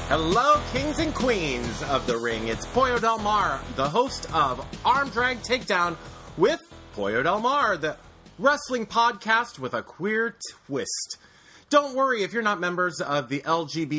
Hello, kings and queens of the ring. It's Pollo Del Mar, the host of Arm Drag Takedown with Pollo Del Mar, the wrestling podcast with a queer twist. Don't worry if you're not members of the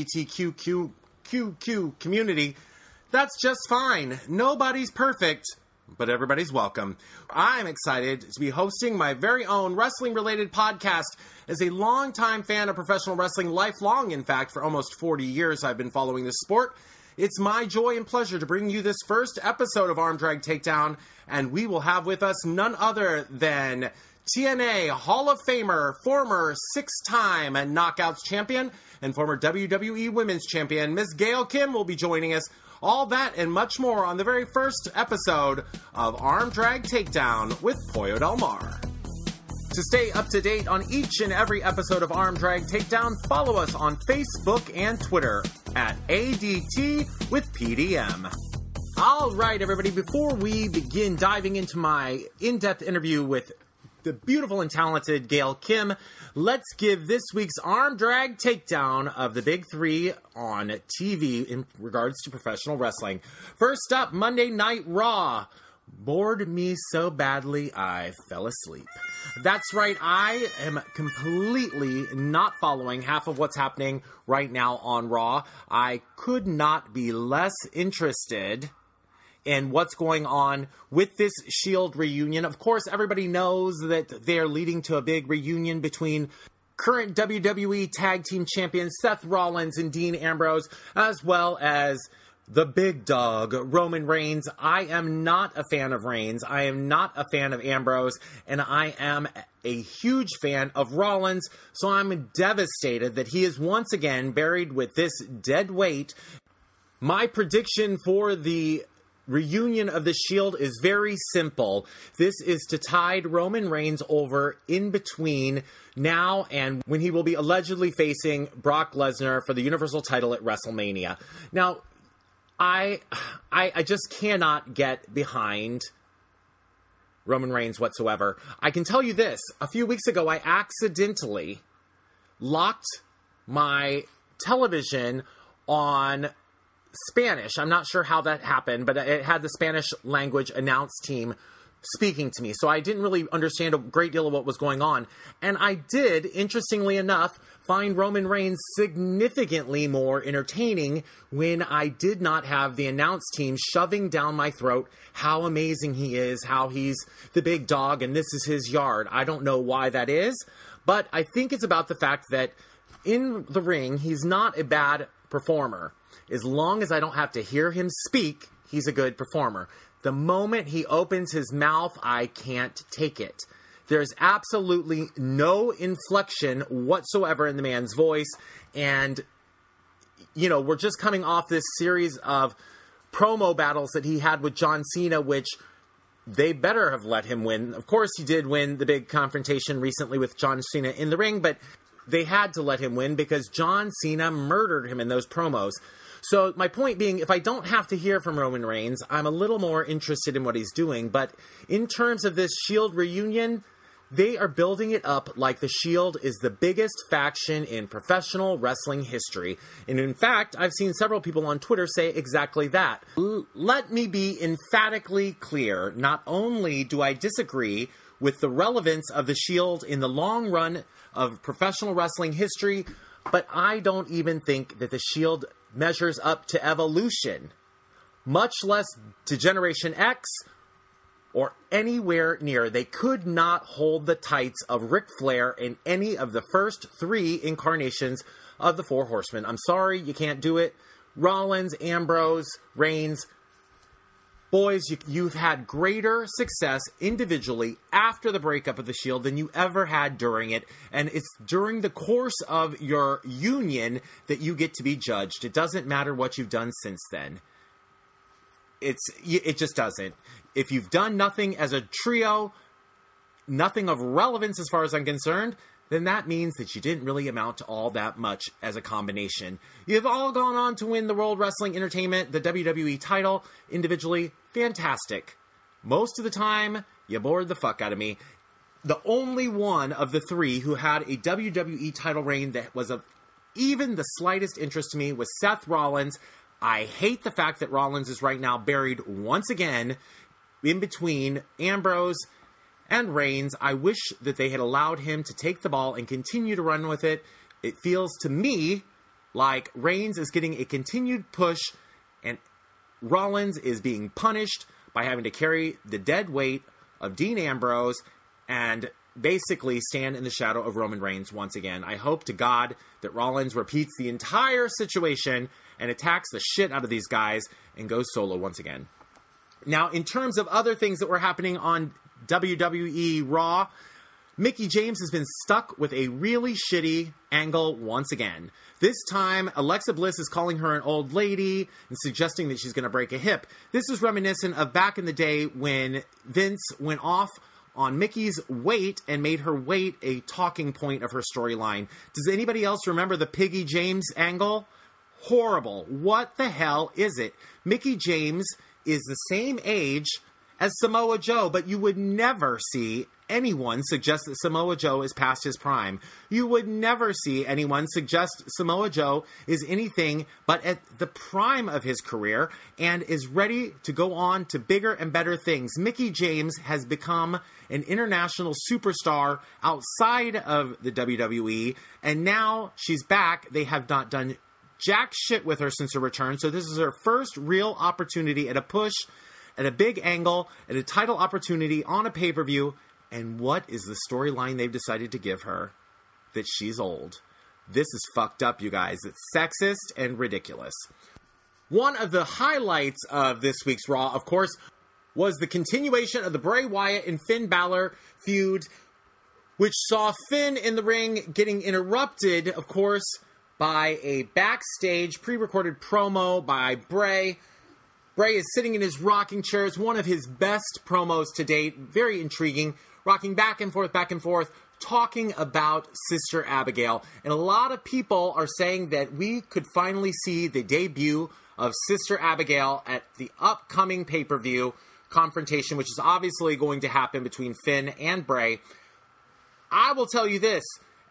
LGBTQ community. That's just fine. Nobody's perfect, but everybody's welcome. I'm excited to be hosting my very own wrestling-related podcast. As a longtime fan of professional wrestling, lifelong, in fact, for almost 40 years I've been following this sport, it's my joy and pleasure to bring you this first episode of Arm Drag Takedown, and we will have with us none other than TNA Hall of Famer, former six-time Knockouts champion, and former WWE Women's Champion, Ms. Gail Kim will be joining us. All that and much more on the very first episode of Arm Drag Takedown with Pollo Del Mar. To stay up to date on each and every episode of Arm Drag Takedown, follow us on Facebook and Twitter at ADT with PDM. All right, everybody, before we begin diving into my in-depth interview with the beautiful and talented Gail Kim, let's give this week's Arm Drag Takedown of the Big Three on TV in regards to professional wrestling. First up, Monday Night Raw. Bored me so badly I fell asleep. That's right, I am completely not following half of what's happening right now on Raw. I could not be less interested in what's going on with this Shield reunion. Of course, everybody knows that they're leading to a big reunion between current WWE Tag Team Champions Seth Rollins and Dean Ambrose, as well as the big dog, Roman Reigns. I am not a fan of Reigns. I am not a fan of Ambrose. And I am a huge fan of Rollins. So I'm devastated that he is once again buried with this dead weight. My prediction for the reunion of the Shield is very simple. This is to tide Roman Reigns over in between now and when he will be allegedly facing Brock Lesnar for the Universal title at WrestleMania. Now, I just cannot get behind Roman Reigns whatsoever. I can tell you this. A few weeks ago, I accidentally locked my television on Spanish. I'm not sure how that happened, but it had the Spanish language announce team speaking to me. So I didn't really understand a great deal of what was going on. And I did, interestingly enough, find Roman Reigns significantly more entertaining when I did not have the announce team shoving down my throat how amazing he is, how he's the big dog, and this is his yard. I don't know why that is, but I think it's about the fact that in the ring, he's not a bad performer. As long as I don't have to hear him speak, he's a good performer. The moment he opens his mouth, I can't take it. There's absolutely no inflection whatsoever in the man's voice. And, you know, we're just coming off this series of promo battles that he had with John Cena, which they better have let him win. Of course, he did win the big confrontation recently with John Cena in the ring, but they had to let him win because John Cena murdered him in those promos. So my point being, if I don't have to hear from Roman Reigns, I'm a little more interested in what he's doing. But in terms of this Shield reunion, they are building it up like the Shield is the biggest faction in professional wrestling history. And in fact, I've seen several people on Twitter say exactly that. Let me be emphatically clear. Not only do I disagree with the relevance of the Shield in the long run of professional wrestling history, but I don't even think that the Shield measures up to Evolution, much less to Generation X or anywhere near. They could not hold the tights of Ric Flair in any of the first three incarnations of the Four Horsemen. I'm sorry, you can't do it. Rollins, Ambrose, Reigns, boys, you've had greater success individually after the breakup of the Shield than you ever had during it. And it's during the course of your union that you get to be judged. It doesn't matter what you've done since then. It just doesn't. If you've done nothing as a trio, nothing of relevance as far as I'm concerned, then that means that you didn't really amount to all that much as a combination. You've all gone on to win the World Wrestling Entertainment, the WWE title, individually. Fantastic. Most of the time, you bored the fuck out of me. The only one of the three who had a WWE title reign that was of even the slightest interest to me was Seth Rollins. I hate the fact that Rollins is right now buried once again in between Ambrose and Reigns. I wish that they had allowed him to take the ball and continue to run with it. It feels to me like Reigns is getting a continued push and Rollins is being punished by having to carry the dead weight of Dean Ambrose and basically stand in the shadow of Roman Reigns once again. I hope to God that Rollins repeats the entire situation and attacks the shit out of these guys and goes solo once again. Now, in terms of other things that were happening on WWE Raw, Mickie James has been stuck with a really shitty angle once again. This time, Alexa Bliss is calling her an old lady and suggesting that she's going to break a hip. This is reminiscent of back in the day when Vince went off on Mickey's weight and made her weight a talking point of her storyline. Does anybody else remember the Piggy James angle? Horrible. What the hell is it? Mickie James is the same age as Samoa Joe, but you would never see anyone suggest that Samoa Joe is past his prime. You would never see anyone suggest Samoa Joe is anything but at the prime of his career and is ready to go on to bigger and better things. Mickie James has become an international superstar outside of the WWE, and now she's back. They have not done jack shit with her since her return, so this is her first real opportunity at a push, at a big angle, at a title opportunity on a pay-per-view. And what is the storyline they've decided to give her? That she's old. This is fucked up, you guys. It's sexist and ridiculous. One of the highlights of this week's Raw, of course, was the continuation of the Bray Wyatt and Finn Balor feud, which saw Finn in the ring getting interrupted, of course, by a backstage pre-recorded promo by Bray. Bray is sitting in his rocking chair. It's one of his best promos to date. Very intriguing. Rocking back and forth, talking about Sister Abigail. And a lot of people are saying that we could finally see the debut of Sister Abigail at the upcoming pay-per-view confrontation, which is obviously going to happen between Finn and Bray. I will tell you this.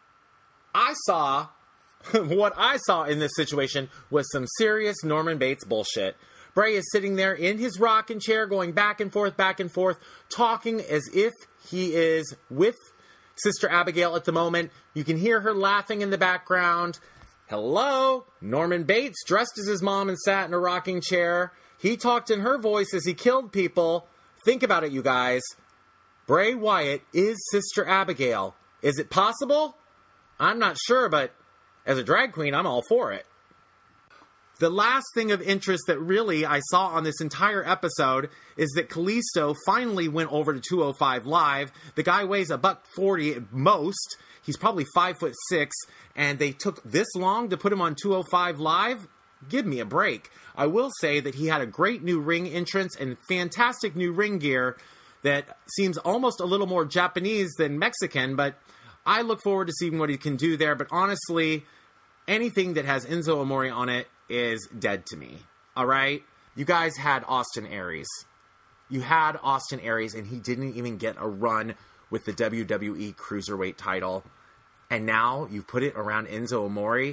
What I saw in this situation was some serious Norman Bates bullshit. Bray is sitting there in his rocking chair, going back and forth, talking as if he is with Sister Abigail at the moment. You can hear her laughing in the background. Hello? Norman Bates, dressed as his mom and sat in a rocking chair. He talked in her voice as he killed people. Think about it, you guys. Bray Wyatt is Sister Abigail. Is it possible? I'm not sure, but as a drag queen, I'm all for it. The last thing of interest that really I saw on this entire episode is that Kalisto finally went over to 205 Live. The guy weighs $140 at most. He's probably 5'6", and they took this long to put him on 205 Live? Give me a break. I will say that he had a great new ring entrance and fantastic new ring gear that seems almost a little more Japanese than Mexican, but I look forward to seeing what he can do there. But honestly, anything that has Enzo Amore on it is dead to me. All right? You guys had Austin Aries. You had Austin Aries, and he didn't even get a run with the WWE Cruiserweight title. And now you put it around Enzo Amore?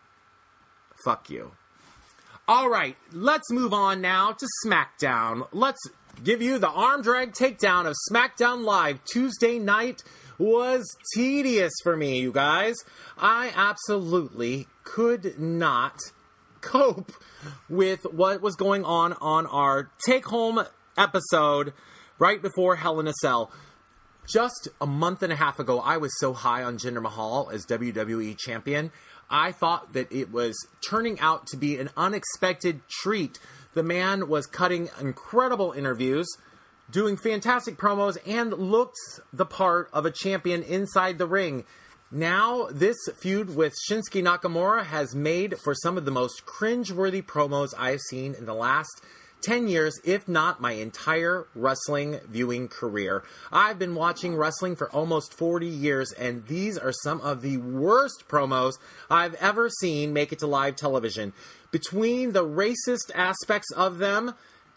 Fuck you. All right, let's move on now to SmackDown. Let's give you the arm drag takedown of SmackDown Live. Tuesday night was tedious for me, you guys. I absolutely could not cope with what was going on our take-home episode right before Hell in a Cell. Just a month and a half ago, I was so high on Jinder Mahal as WWE champion. I thought that it was turning out to be an unexpected treat. The man was cutting incredible interviews, doing fantastic promos, and looked the part of a champion inside the ring. Now, this feud with Shinsuke Nakamura has made for some of the most cringe-worthy promos I've seen in the last 10 years, if not my entire wrestling viewing career. I've been watching wrestling for almost 40 years, and these are some of the worst promos I've ever seen make it to live television. Between the racist aspects of them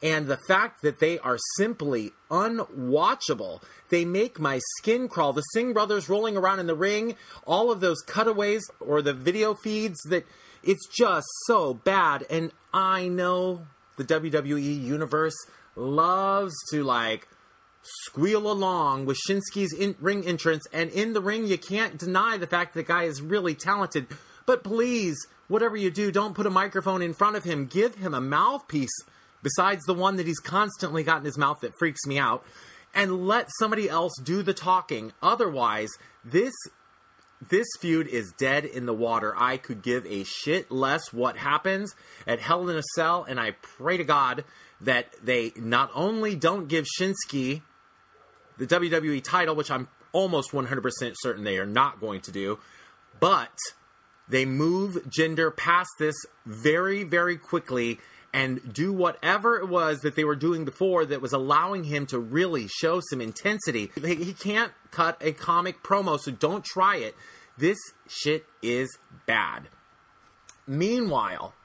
And the fact that they are simply unwatchable. They make my skin crawl. The Singh brothers rolling around in the ring, all of those cutaways or the video feeds, that it's just so bad. And I know the WWE universe loves to squeal along with Shinsuke's ring entrance. And in the ring, you can't deny the fact that the guy is really talented. But please, whatever you do, don't put a microphone in front of him. Give him a mouthpiece besides the one that he's constantly got in his mouth that freaks me out, and let somebody else do the talking. Otherwise, this feud is dead in the water. I could give a shit less what happens at Hell in a Cell, and I pray to God that they not only don't give Shinsuke the WWE title, which I'm almost 100% certain they are not going to do, but they move Jinder past this very, very quickly and do whatever it was that they were doing before that was allowing him to really show some intensity. He can't cut a comic promo, so don't try it. This shit is bad. Meanwhile,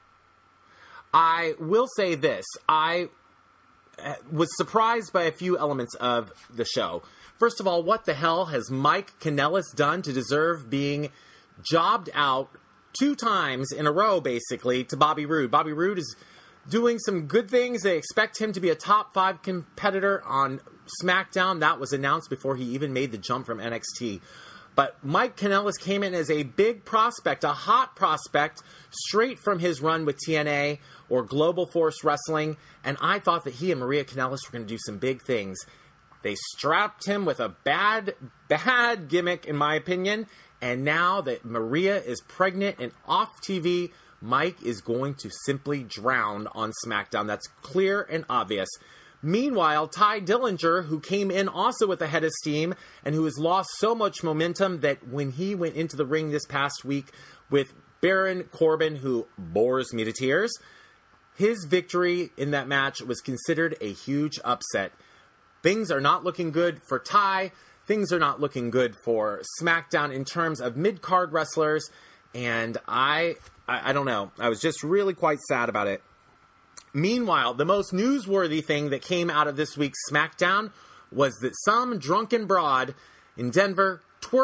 I will say this. I was surprised by a few elements of the show. First of all, what the hell has Mike Kanellis done to deserve being jobbed out 2 times in a row, basically, to Bobby Roode? Bobby Roode is doing some good things. They expect him to be a top 5 competitor on SmackDown. That was announced before he even made the jump from NXT. But Mike Kanellis came in as a big prospect, a hot prospect, straight from his run with TNA or Global Force Wrestling. And I thought that he and Maria Kanellis were going to do some big things. They strapped him with a bad gimmick, in my opinion. And now that Maria is pregnant and off TV, Mike is going to simply drown on SmackDown. That's clear and obvious. Meanwhile, Ty Dillinger, who came in also with a head of steam and who has lost so much momentum that when he went into the ring this past week with Baron Corbin, who bores me to tears, his victory in that match was considered a huge upset. Things are not looking good for Ty. Things are not looking good for SmackDown in terms of mid-card wrestlers. And I don't know. I was just really quite sad about it. Meanwhile, the most newsworthy thing that came out of this week's SmackDown was that some drunken broad in Denver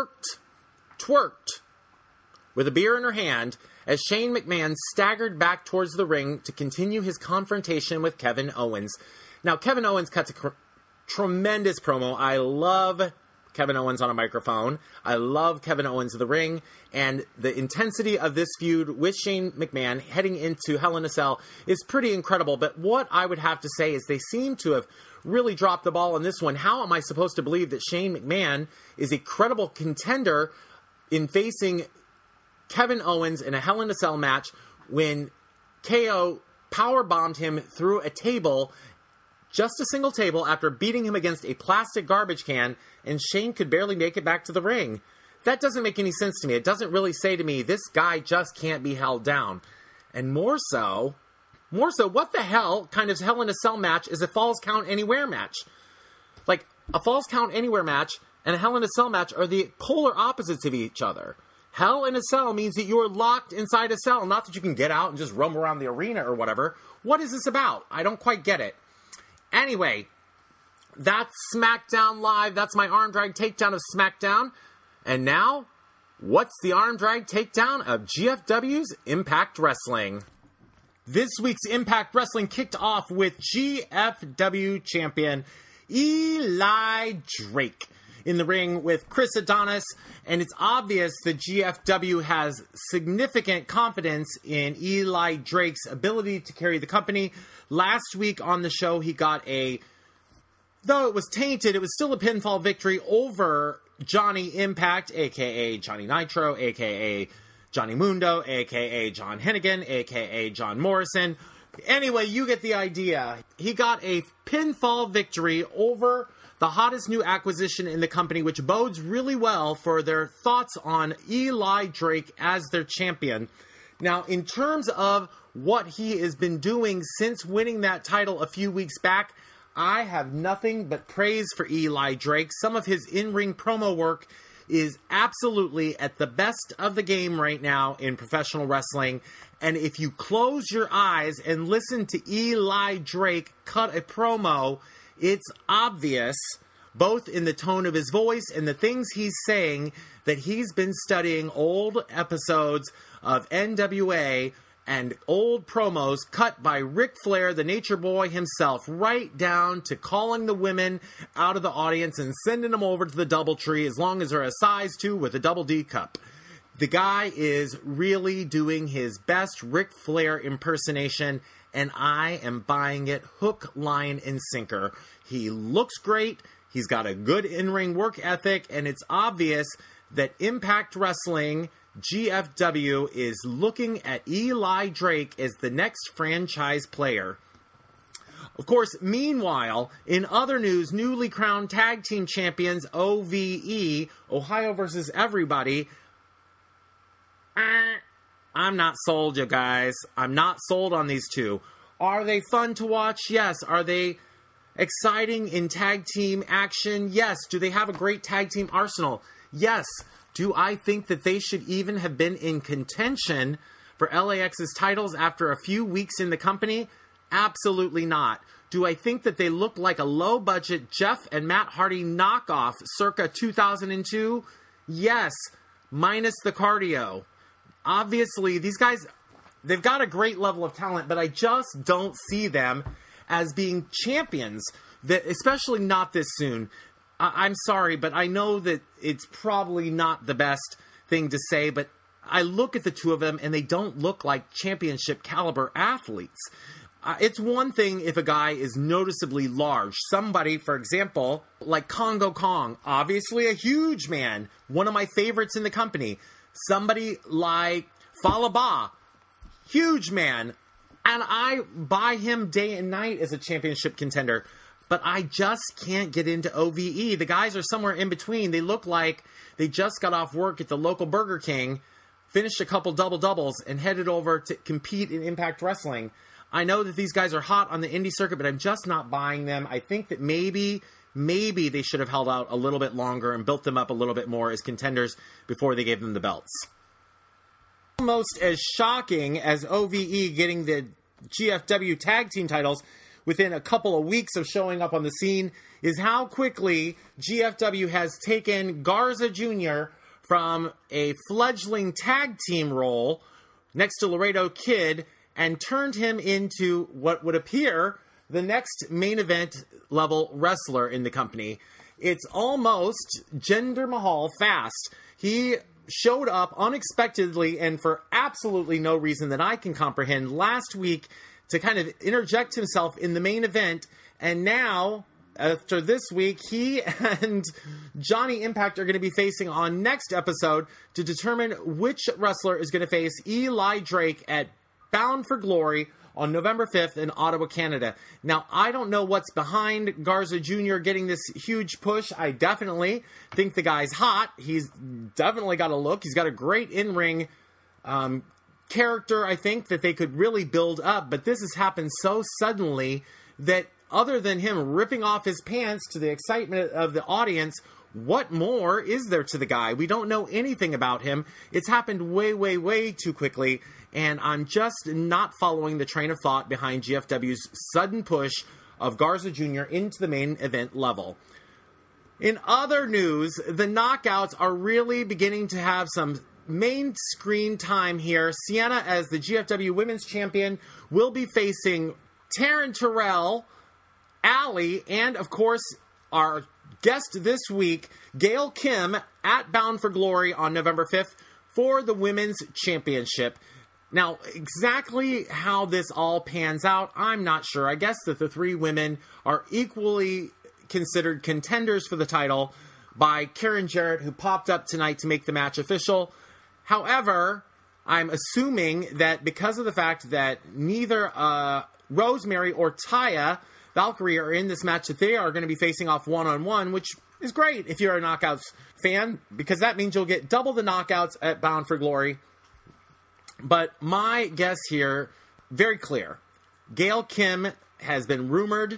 twerked with a beer in her hand as Shane McMahon staggered back towards the ring to continue his confrontation with Kevin Owens. Now, Kevin Owens cuts a tremendous promo. I love Kevin Owens on a microphone. I love Kevin Owens in the ring, and the intensity of this feud with Shane McMahon heading into Hell in a Cell is pretty incredible. But what I would have to say is they seem to have really dropped the ball on this one. How am I supposed to believe that Shane McMahon is a credible contender in facing Kevin Owens in a Hell in a Cell match when KO powerbombed him through a table, just a single table, after beating him against a plastic garbage can, and Shane could barely make it back to the ring? That doesn't make any sense to me. It doesn't really say to me, this guy just can't be held down. And more so, what the hell kind of Hell in a Cell match is a Falls Count Anywhere match? Like, a Falls Count Anywhere match and a Hell in a Cell match are the polar opposites of each other. Hell in a Cell means that you're locked inside a cell, not that you can get out and just roam around the arena or whatever. What is this about? I don't quite get it. Anyway, that's SmackDown Live. That's my arm drag takedown of SmackDown. And now, what's the arm drag takedown of GFW's Impact Wrestling? This week's Impact Wrestling kicked off with GFW champion Eli Drake in the ring with Chris Adonis, and it's obvious that GFW has significant confidence in Eli Drake's ability to carry the company. Last week on the show, he got though it was tainted, it was still a pinfall victory over Johnny Impact, a.k.a. Johnny Nitro, a.k.a. Johnny Mundo, a.k.a. John Hennigan, a.k.a. John Morrison. Anyway, you get the idea. He got a pinfall victory over the hottest new acquisition in the company, which bodes really well for their thoughts on Eli Drake as their champion. Now, in terms of what he has been doing since winning that title a few weeks back, I have nothing but praise for Eli Drake. Some of his in-ring promo work is absolutely at the best of the game right now in professional wrestling. And if you close your eyes and listen to Eli Drake cut a promo, it's obvious, both in the tone of his voice and the things he's saying, that he's been studying old episodes of NWA and old promos cut by Ric Flair, the Nature Boy himself, right down to calling the women out of the audience and sending them over to the DoubleTree as long as they're a size 2 with a Double D cup. The guy is really doing his best Ric Flair impersonation, and I am buying it hook, line, and sinker. He looks great, he's got a good in-ring work ethic, and it's obvious that Impact Wrestling GFW is looking at Eli Drake as the next franchise player. Of course, meanwhile, in other news, newly crowned tag team champions OVE, Ohio versus Everybody. I'm not sold, you guys. I'm not sold on these two. Are they fun to watch? Yes. Are they exciting in tag team action? Yes. Do they have a great tag team arsenal? Yes. Do I think that they should even have been in contention for LAX's titles after a few weeks in the company? Absolutely not. Do I think that they look like a low-budget Jeff and Matt Hardy knockoff circa 2002? Yes, minus the cardio. Obviously, these guys, they've got a great level of talent, but I just don't see them as being champions, that especially not this soon. I'm sorry, but I know that it's probably not the best thing to say, but I look at the two of them and they don't look like championship caliber athletes. It's one thing if a guy is noticeably large. Somebody, for example, like Congo Kong, obviously a huge man, one of my favorites in the company. Somebody like Falaba, huge man, and I buy him day and night as a championship contender. But I just can't get into OVE. The guys are somewhere in between. They look like they just got off work at the local Burger King, finished a couple double-doubles, and headed over to compete in Impact Wrestling. I know that these guys are hot on the indie circuit, but I'm just not buying them. I think that maybe they should have held out a little bit longer and built them up a little bit more as contenders before they gave them the belts. Almost as shocking as OVE getting the GFW tag team titles within a couple of weeks of showing up on the scene is how quickly GFW has taken Garza Jr. from a fledgling tag team role next to Laredo Kid and turned him into what would appear the next main event level wrestler in the company. It's almost Jinder Mahal fast. He showed up unexpectedly and for absolutely no reason that I can comprehend last week to kind of interject himself in the main event, and now, after this week, he and Johnny Impact are going to be facing on next episode to determine which wrestler is going to face Eli Drake at Bound for Glory on November 5th in Ottawa, Canada. Now, I don't know what's behind Garza Jr. getting this huge push. I definitely think the guy's hot. He's definitely got a look. He's got a great in-ring character, I think, that they could really build up, but this has happened so suddenly that other than him ripping off his pants to the excitement of the audience, what more is there to the guy? We don't know anything about him. It's happened way, way, way too quickly, and I'm just not following the train of thought behind GFW's sudden push of Garza Jr. into the main event level. In other news, the Knockouts are really beginning to have some main screen time here. Sienna, as the GFW Women's Champion, will be facing Taryn Terrell, Allie, and, of course, our guest this week, Gail Kim, at Bound for Glory on November 5th for the Women's Championship. Now, exactly how this all pans out, I'm not sure. I guess that the three women are equally considered contenders for the title by Karen Jarrett, who popped up tonight to make the match official. However, I'm assuming that because of the fact that neither Rosemary or Taya Valkyrie are in this match, that they are going to be facing off one-on-one, which is great if you're a Knockouts fan, because that means you'll get double the Knockouts at Bound for Glory. But my guess here, very clear. Gail Kim has been rumored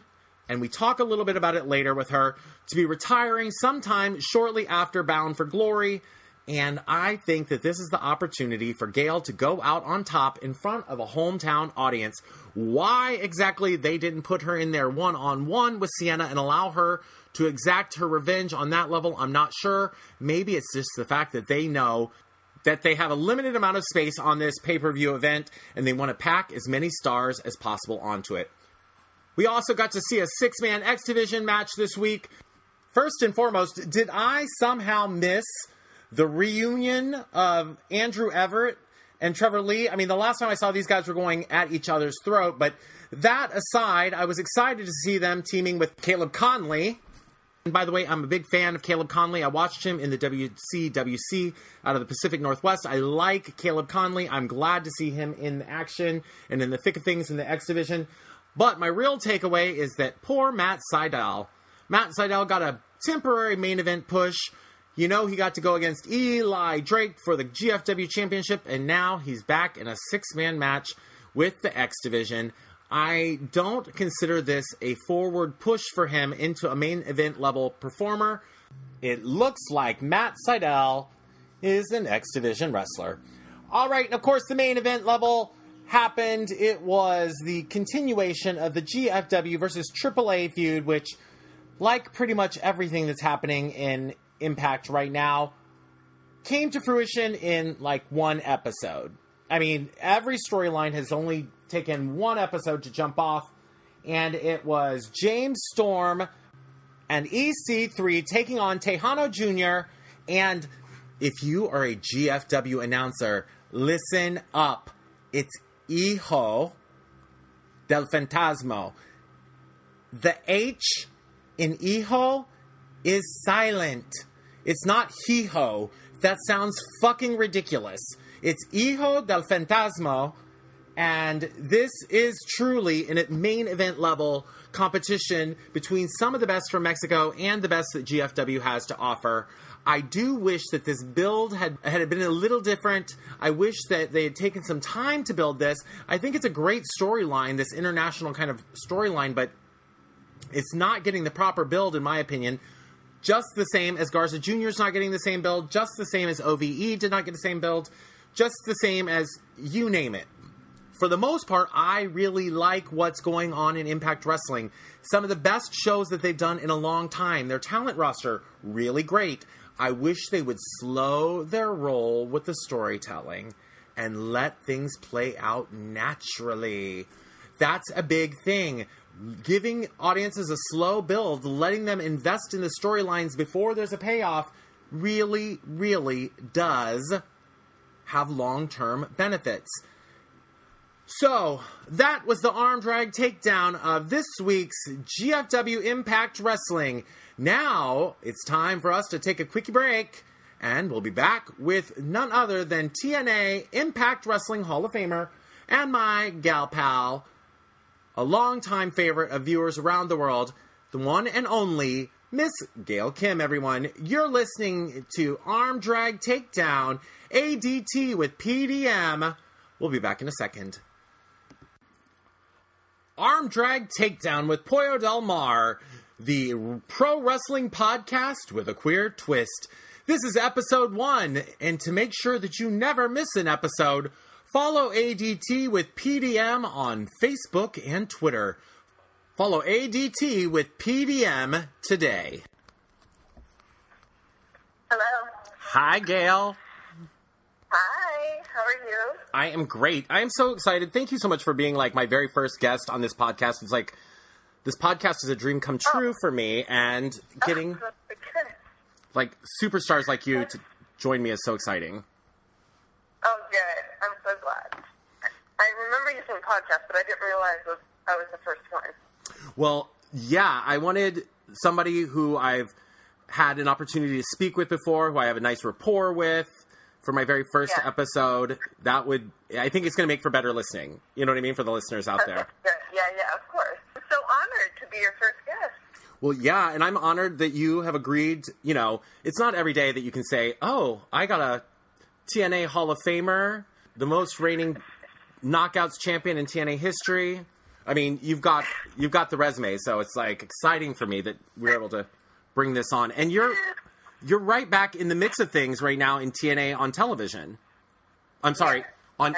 and we talk a little bit about it later with her, to be retiring sometime shortly after Bound for Glory. And I think that this is the opportunity for Gail to go out on top in front of a hometown audience. Why exactly they didn't put her in there one-on-one with Sienna and allow her to exact her revenge on that level, I'm not sure. Maybe it's just the fact that they know that they have a limited amount of space on this pay-per-view event, and they want to pack as many stars as possible onto it. We also got to see a 6-man X Division match this week. First and foremost, did I somehow miss the reunion of Andrew Everett and Trevor Lee? I mean, the last time I saw these guys were going at each other's throat, but that aside, I was excited to see them teaming with Caleb Conley. And by the way, I'm a big fan of Caleb Conley. I watched him in the WCWC out of the Pacific Northwest. I like Caleb Conley. I'm glad to see him in action and in the thick of things in the X Division. But my real takeaway is that poor Matt Sydal. Matt Sydal got a temporary main event push. You know, he got to go against Eli Drake for the GFW Championship, and now he's back in a 6-man match with the X Division. I don't consider this a forward push for him into a main event level performer. It looks like Matt Sydal is an X Division wrestler. All right, and of course the main event level happened. It was the continuation of the GFW versus AAA feud, which, like pretty much everything that's happening in Impact right now, came to fruition in like one episode. I mean, every storyline has only taken one episode to jump off, and it was James Storm and EC3 taking on Tejano Jr. And if you are a GFW announcer, listen up. It's Hijo del Fantasma. The H in Hijo is silent. It's not Hijo. That sounds fucking ridiculous. It's Hijo del Fantasma, and this is truly a main event level competition between some of the best from Mexico and the best that GFW has to offer. I do wish that this build had been a little different. I wish that they had taken some time to build this. I think it's a great storyline, this international kind of storyline, but it's not getting the proper build, in my opinion. Just the same as Garza Jr. is not getting the same build, just the same as OVE did not get the same build, just the same as you name it. For the most part, I really like what's going on in Impact Wrestling. Some of the best shows that they've done in a long time. Their talent roster, really great. I wish they would slow their roll with the storytelling and let things play out naturally. That's a big thing. Giving audiences a slow build, letting them invest in the storylines before there's a payoff, really, really does have long-term benefits. So, that was the arm drag takedown of this week's GFW Impact Wrestling. Now, it's time for us to take a quickie break, and we'll be back with none other than TNA Impact Wrestling Hall of Famer and my gal pal, a longtime favorite of viewers around the world, the one and only Miss Gail Kim, everyone. You're listening to Arm Drag Takedown, ADT with PDM. We'll be back in a second. Arm Drag Takedown with Pollo Del Mar, the pro wrestling podcast with a queer twist. This is episode 1, and to make sure that you never miss an episode, follow ADT with PDM on Facebook and Twitter. Follow ADT with PDM today. Hello. Hi, Gail. Hi, how are you? I am great. I am so excited. Thank you so much for being like my very first guest on this podcast. It's like, this podcast is a dream come true for me, and getting like superstars like you to join me is so exciting. Oh, good. I'm so glad. I remember you saying podcast, but I didn't realize I was the first one. Well, yeah, I wanted somebody who I've had an opportunity to speak with before, who I have a nice rapport with, for my very first episode. I think it's going to make for better listening. You know what I mean? For the listeners out there. Yeah, of course. I'm so honored to be your first guest. Well, yeah, and I'm honored that you have agreed. You know, it's not every day that you can say, oh, I got a TNA Hall of Famer, the most reigning Knockouts champion in TNA history, I mean, you've got the resume, so it's like exciting for me that we're able to bring this on. And you're right back in the mix of things right now in TNA on television. I'm sorry, on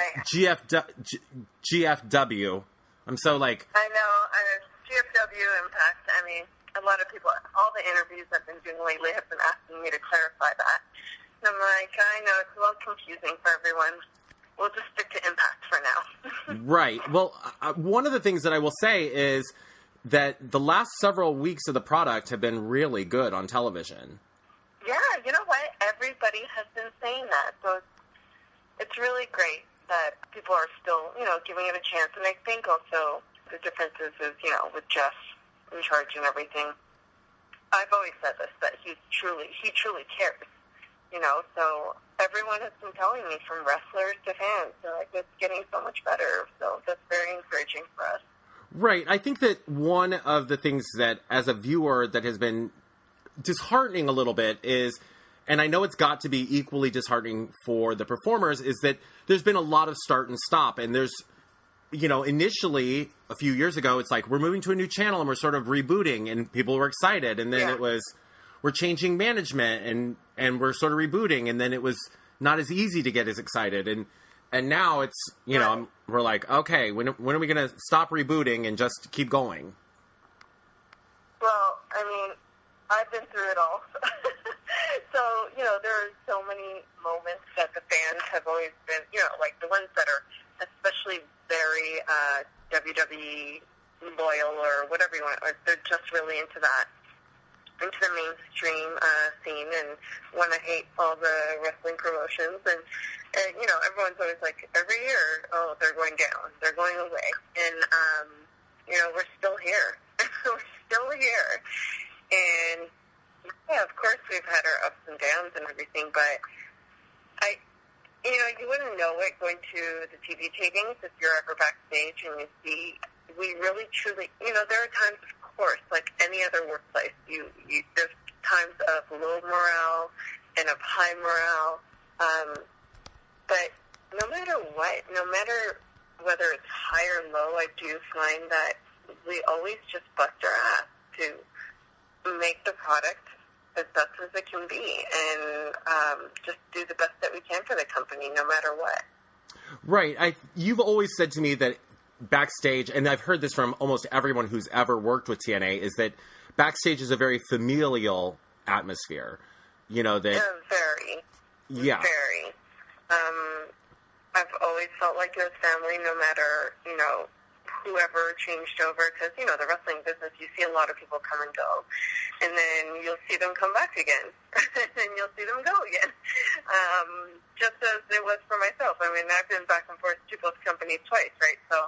GFW. I'm so like... I know, GFW Impact, I mean, a lot of people, all the interviews I've been doing lately have been asking me to clarify that. And I'm like, I know, it's a little confusing for everyone. We'll just stick to Impact for now. Right. Well, one of the things that I will say is that the last several weeks of the product have been really good on television. Yeah, you know what? Everybody has been saying that. So it's really great that people are still, giving it a chance. And I think also the difference is, with Jeff in charge and everything. I've always said this, that he truly cares. So everyone has been telling me, from wrestlers to fans, they're like, it's getting so much better. So that's very encouraging for us. Right. I think that one of the things that, as a viewer, that has been disheartening a little bit is, and I know it's got to be equally disheartening for the performers, is that there's been a lot of start and stop. And there's, initially, a few years ago, it's like, we're moving to a new channel and we're sort of rebooting, and people were excited. And then it was, we're changing management and we're sort of rebooting. And then it was not as easy to get as excited. And now it's, we're like, okay, when are we going to stop rebooting and just keep going? Well, I mean, I've been through it all. So, there are so many moments that the fans have always been, like the ones that are especially very WWE loyal or whatever you want, or they're just really into the mainstream scene and want to hate all the wrestling promotions. And everyone's always like, every year, oh, they're going down, they're going away. And, we're still here. We're still here. And, yeah, of course we've had our ups and downs and everything, but you wouldn't know it going to the TV tapings if you're ever backstage and you see, we really truly, there are times, of course, like any other workplace, there's times of low morale and of high morale, but no matter what, no matter whether it's high or low, I do find that we always just bust our ass to make the product as best as it can be and just do the best that we can for the company, no matter what. Right. You've always said to me that backstage, and I've heard this from almost everyone who's ever worked with TNA, is that backstage is a very familial atmosphere. That... very. Yeah. Very. I've always felt like it was family, no matter, whoever changed over, because, the wrestling business, you see a lot of people come and go, and then you'll see them come back again, and you'll see them go again, just as it was for myself. I mean, I've been back and forth to both companies twice, right? So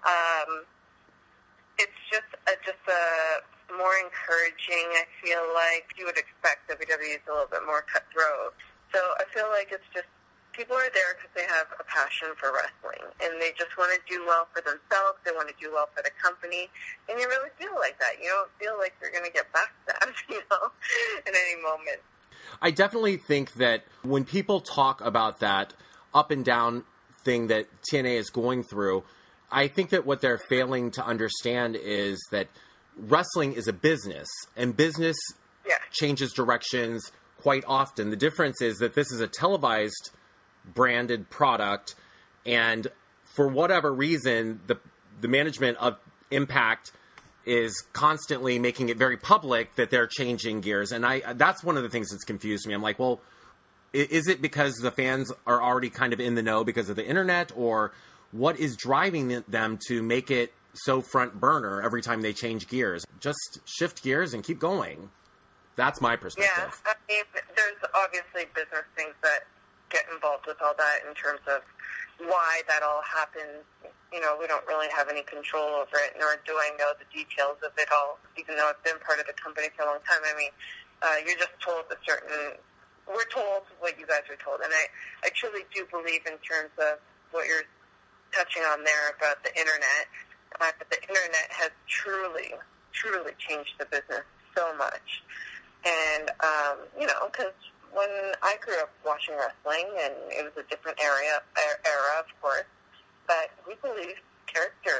it's just a more encouraging. I feel like you would expect WWE is a little bit more cutthroat. So I feel like it's just, people are there because they have a passion for wrestling, and they just want to do well for themselves. They want to do well for the company, and you really feel like that. You don't feel like you're going to get backstabbed, in any moment. I definitely think that when people talk about that up and down thing that TNA is going through, I think that what they're failing to understand is that wrestling is a business, and business changes directions quite often. The difference is that this is a televised branded product, and for whatever reason, the management of Impact is constantly making it very public that they're changing gears, and that's one of the things that's confused me. I'm like, well, is it because the fans are already kind of in the know because of the internet, or what is driving them to make it so front burner every time they change gears? Just shift gears and keep going. That's my perspective. Yeah, I mean, there's obviously business things that get involved with all that in terms of why that all happens. We don't really have any control over it, nor do I know the details of it all, even though I've been part of the company for a long time. I mean, you're just told we're told what you guys are told, and I truly do believe in terms of what you're touching on there about the internet, that the internet has truly, truly changed the business so much. And, because when I grew up watching wrestling, and it was a different era, of course, but we believed characters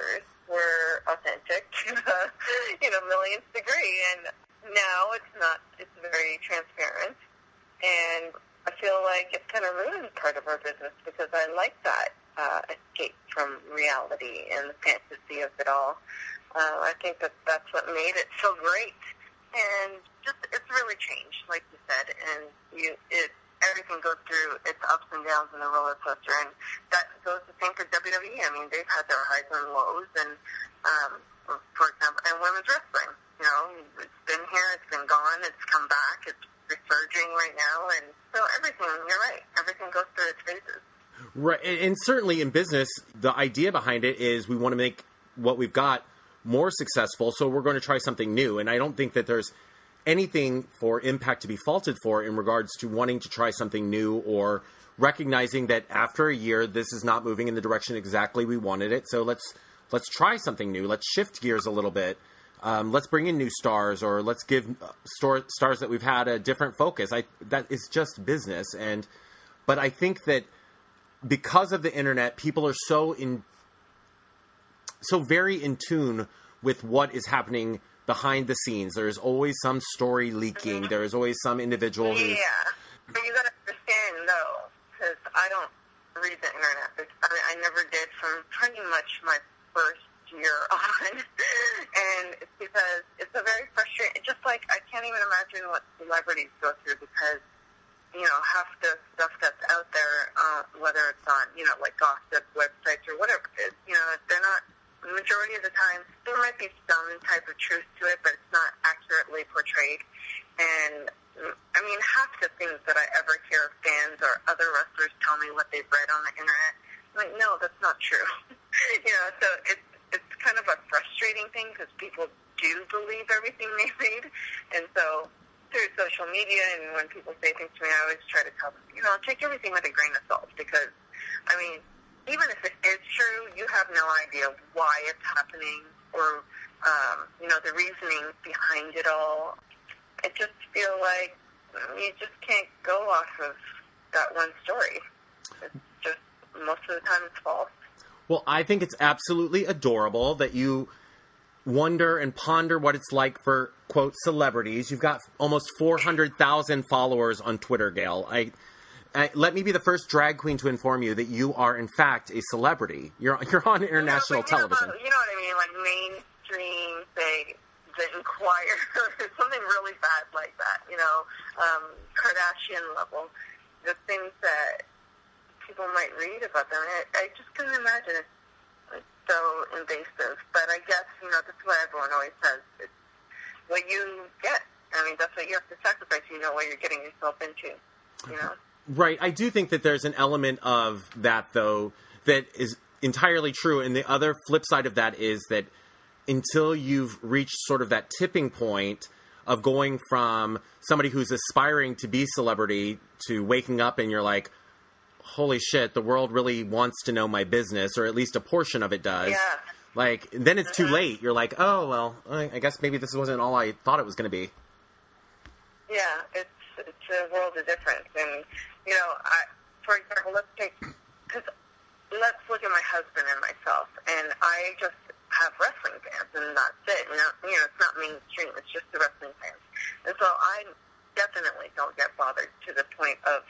were authentic to the, millionth degree. And now it's not. It's very transparent. And I feel like it's kind of ruined part of our business because I like that escape from reality and the fantasy of it all. I think that's what made it so great. And just, it's really changed, like you said, and everything goes through its ups and downs in a roller coaster, and that goes the same for WWE. I mean, they've had their highs and lows, and for example, and women's wrestling, it's been here, it's been gone, it's come back, it's resurging right now, and so everything, you're right, everything goes through its phases. Right, and certainly in business, the idea behind it is we want to make what we've got more successful, so we're going to try something new. And I don't think that there's anything for Impact to be faulted for in regards to wanting to try something new or recognizing that after a year, this is not moving in the direction exactly we wanted it. So let's try something new. Let's shift gears a little bit. Let's bring in new stars, or let's give stars that we've had a different focus. That is just business, but I think that because of the internet, people are so very in tune with what is happening behind the scenes. There's always some story leaking. There is always some individual who... Yeah. But you got to understand, though, because I don't read the internet. I never did from pretty much my first year on. And it's because it's a very frustrating... Just like, I can't even imagine what celebrities go through because, half the stuff that's out there, whether it's on, like gossip websites or whatever it is, they're not... The majority of the time, there might be some type of truth to it, but it's not accurately portrayed. And, I mean, half the things that I ever hear fans or other wrestlers tell me what they've read on the internet, I'm like, no, that's not true. So it's kind of a frustrating thing because people do believe everything they read. And so through social media and when people say things to me, I always try to tell them, take everything with a grain of salt because, I mean, even if it is true, you have no idea why it's happening or, the reasoning behind it all. I just feel like you just can't go off of that one story. It's just, most of the time it's false. Well, I think it's absolutely adorable that you wonder and ponder what it's like for, quote, celebrities. You've got almost 400,000 followers on Twitter, Gail. Let me be the first drag queen to inform you that you are, in fact, a celebrity. You're on international television. You know what I mean? Like mainstream, say, The Inquirer, something really bad like that, Kardashian level. The things that people might read about them. I just couldn't imagine it's so invasive. But I guess, that's what everyone always says. It's what you get. I mean, that's what you have to sacrifice. You know what you're getting yourself into, Right. I do think that there's an element of that, though, that is entirely true. And the other flip side of that is that until you've reached sort of that tipping point of going from somebody who's aspiring to be celebrity to waking up and you're like, holy shit, the world really wants to know my business, or at least a portion of it does. Yeah. Like, then it's too late. You're like, oh, well, I guess maybe this wasn't all I thought it was going to be. Yeah, it's a world of difference. And, for example, let's look at my husband and myself. And I just have wrestling fans, and that's it. It's not mainstream. It's just the wrestling fans. And so I definitely don't get bothered to the point of,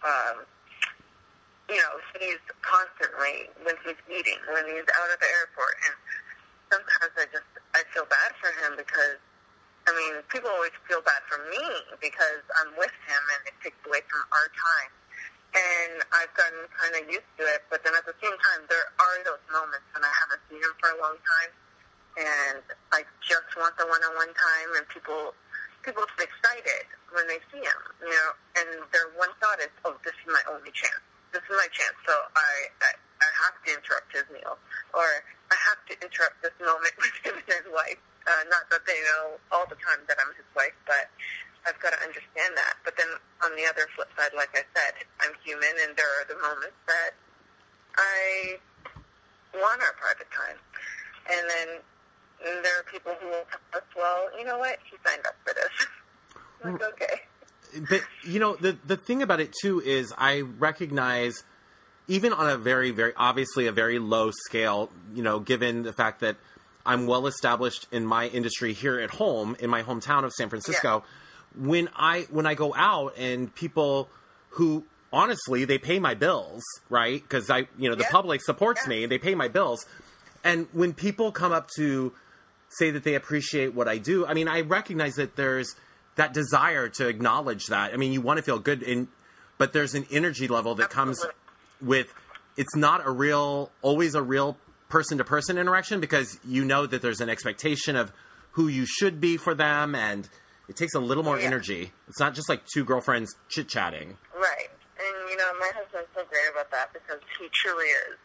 he's constantly, when he's eating, when he's out at the airport. And sometimes I feel bad for him because, people always feel bad for me because I'm with him and it takes away from our time. And I've gotten kind of used to it, but then at the same time, there are those moments when I haven't seen him for a long time, and I just want the one-on-one time, and people get excited when they see him, and their one thought is, oh, this is my only chance. This is my chance, so I have to interrupt his meal, or I have to interrupt this moment with him and his wife. Not that they know all the time that I'm his wife, but I've got to understand that. But then on the other flip side, like I said, I'm human, and there are the moments that I want our private time. And then there are people who will tell us, well, you know what, he signed up for this. I'm like, okay. But, the thing about it, too, is I recognize, even on a very, very, obviously a very low scale, given the fact that I'm well established in my industry here at home, in my hometown of San Francisco. Yeah. When I go out and people who, honestly, they pay my bills, right? Because the public supports me and they pay my bills. And when people come up to say that they appreciate what I do, I mean, I recognize that there's that desire to acknowledge that. I mean, you want to feel good, but there's an energy level that comes with, it's not always a real person-to-person interaction, because you know that there's an expectation of who you should be for them, and it takes a little more energy. It's not just like two girlfriends chit-chatting. Right. And, my husband's so great about that, because he truly is.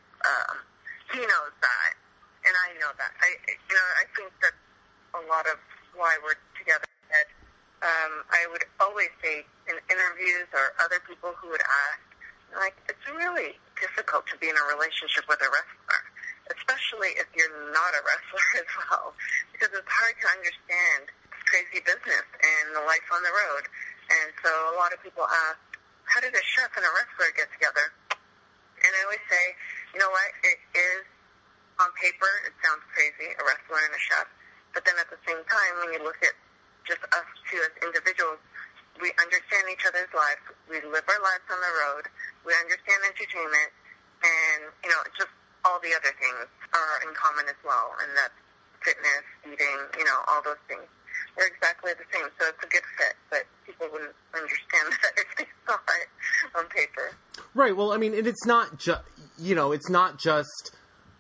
He knows that, and I know that. I think that a lot of why we're together, that I would always say in interviews or other people who would ask, like, it's really difficult to be in a relationship with a wrestler, especially if you're not a wrestler as well, because it's hard to understand this crazy business and the life on the road. And so a lot of people ask, how did a chef and a wrestler get together? And I always say, you know what, it is, on paper, it sounds crazy, a wrestler and a chef, but then at the same time, when you look at just us two as individuals, we understand each other's lives, we live our lives on the road, we understand entertainment, and, just all the other things are in common as well, and that's fitness, eating, all those things. They're exactly the same, so it's a good fit, but people wouldn't understand that if they saw it on paper. Right, well, I mean, and it's not it's not just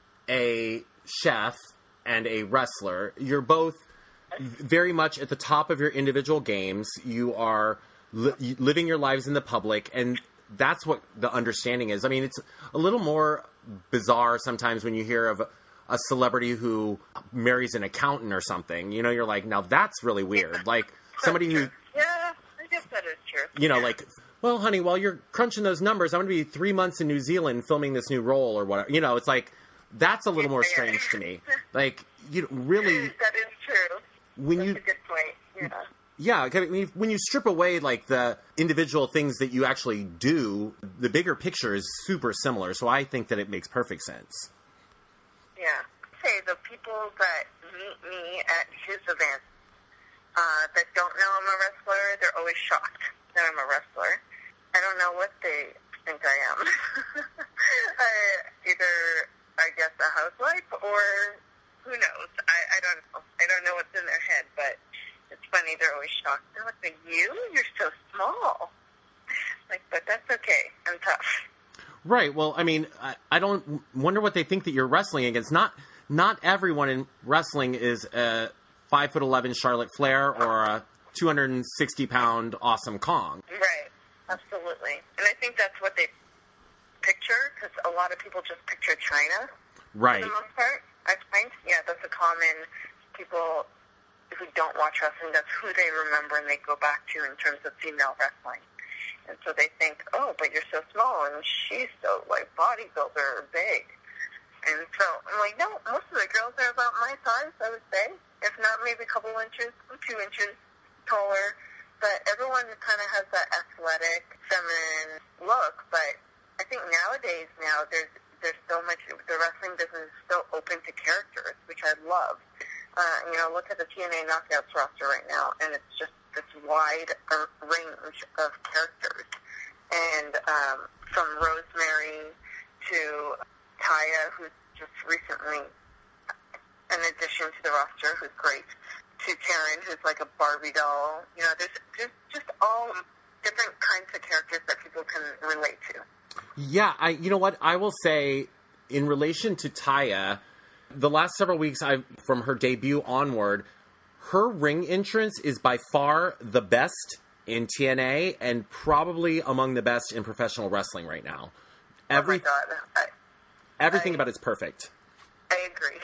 a chef and a wrestler. You're both very much at the top of your individual games. You are living your lives in the public, and that's what the understanding is. I mean, it's a little more bizarre sometimes when you hear of a celebrity who marries an accountant or something. You're like, now that's really weird. Like somebody who... Yeah, I guess that is true. Like, well, honey, while you're crunching those numbers, I'm going to be 3 months in New Zealand filming this new role or whatever. It's like, that's a little more strange to me. Like, really... That is true. That's a good point, yeah. I mean, when you strip away, like, the individual things that you actually do, the bigger picture is super similar, so I think that it makes perfect sense. Yeah. Say, the people that meet me at his events that don't know I'm a wrestler, they're always shocked that I'm a wrestler. I don't know what they think I am. Either, I guess, a housewife, or who knows? I don't know. I don't know what's in their head, but it's funny. They're always shocked. They're like, you're so small. Like, but that's okay. I'm tough. Right. Well, I mean, I don't wonder what they think that you're wrestling against. Not everyone in wrestling is a 5'11" Charlotte Flair or a 260-pound Awesome Kong. Right. Absolutely. And I think that's what they picture, because a lot of people just picture China. Right. For the most part, I find. Yeah, that's a common, people who don't watch wrestling, that's who they remember and they go back to in terms of female wrestling. And so they think, oh, but you're so small, and she's so, like, bodybuilder or big. And so I'm like, no, most of the girls are about my size, I would say. If not, maybe a couple inches, 2 inches taller. But everyone kind of has that athletic, feminine look. But I think nowadays there's so much, the wrestling business is so open to characters, which I love. Look at the TNA Knockouts roster right now, and it's just this wide range of characters. And from Rosemary to Taya, who's just recently an addition to the roster, who's great, to Karen, who's like a Barbie doll. There's just all different kinds of characters that people can relate to. Yeah, you know what? I will say, in relation to Taya, the last several weeks, from her debut onward, her ring entrance is by far the best in TNA and probably among the best in professional wrestling right now. Oh my God. Everything about it's perfect. I agree.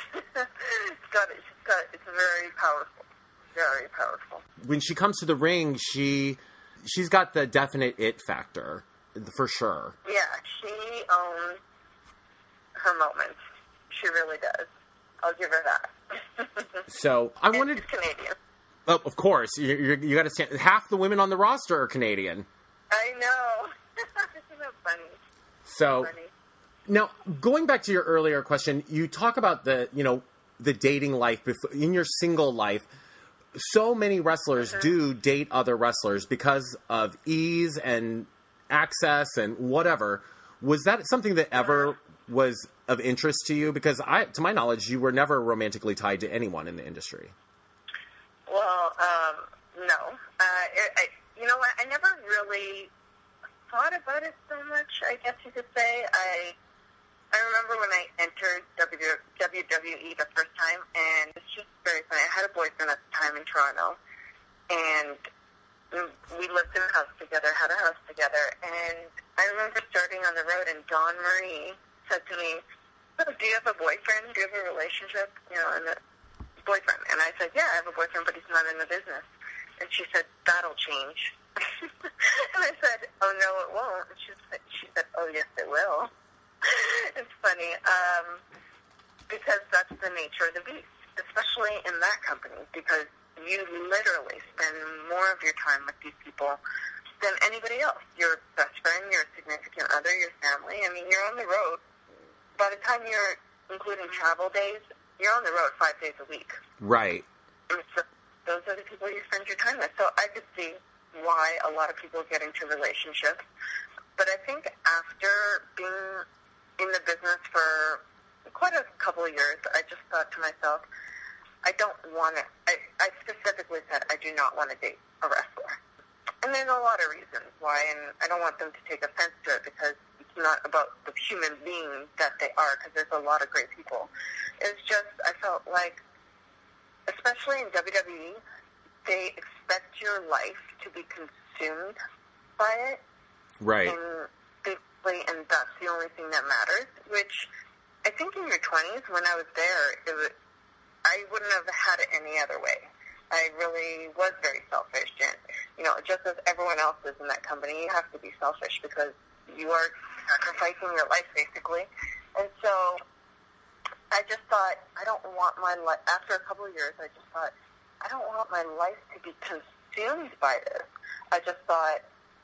It's very powerful. Very powerful. When she comes to the ring, she's got the definite it factor, for sure. Yeah, she owns her moments. She really does. I'll give her that. So I wanted. She's Canadian. Oh, of course. You got to stand. Half the women on the roster are Canadian. I know. Isn't that funny? So, now, going back to your earlier question, you talk about the dating life, in your single life, so many wrestlers do date other wrestlers because of ease and access and whatever. Was that something that ever was of interest to you? Because to my knowledge, you were never romantically tied to anyone in the industry. Well, no. You know what? I never really thought about it so much, I guess you could say. I remember when I entered WWE the first time, and it's just very funny. I had a boyfriend at the time in Toronto, and we lived in a house together, had a house together, and I remember starting on the road, and Dawn Marie said to me, "Oh, do you have a boyfriend? Do you have a relationship?" You know, and a boyfriend. And I said, "Yeah, I have a boyfriend, but he's not in the business." And she said, "That'll change." And I said, "Oh, no, it won't." And she said, "Oh, yes, it will." It's funny, because that's the nature of the beast, especially in that company, because you literally spend more of your time with these people than anybody else. Your best friend, your significant other, your family. I mean, you're on the road. By the time you're including travel days, you're on the road 5 days a week. Right. And so those are the people you spend your time with. So I could see why a lot of people get into relationships. But I think after being in the business for quite a couple of years, I just thought to myself, I don't want to, I specifically said I do not want to date a wrestler. And there's a lot of reasons why, and I don't want them to take offense to it, because it's not about the human being that they are, because there's a lot of great people. It's just, I felt like, especially in WWE, they expect your life to be consumed by it. Right. And that's the only thing that matters, which I think in your 20s, when I was there, I wouldn't have had it any other way. I really was very selfish, and, you know, just as everyone else is in that company, you have to be selfish because you are sacrificing your life, basically. And so I just thought, I don't want my life, after a couple of years, I just thought, I don't want my life to be consumed by this. I just thought,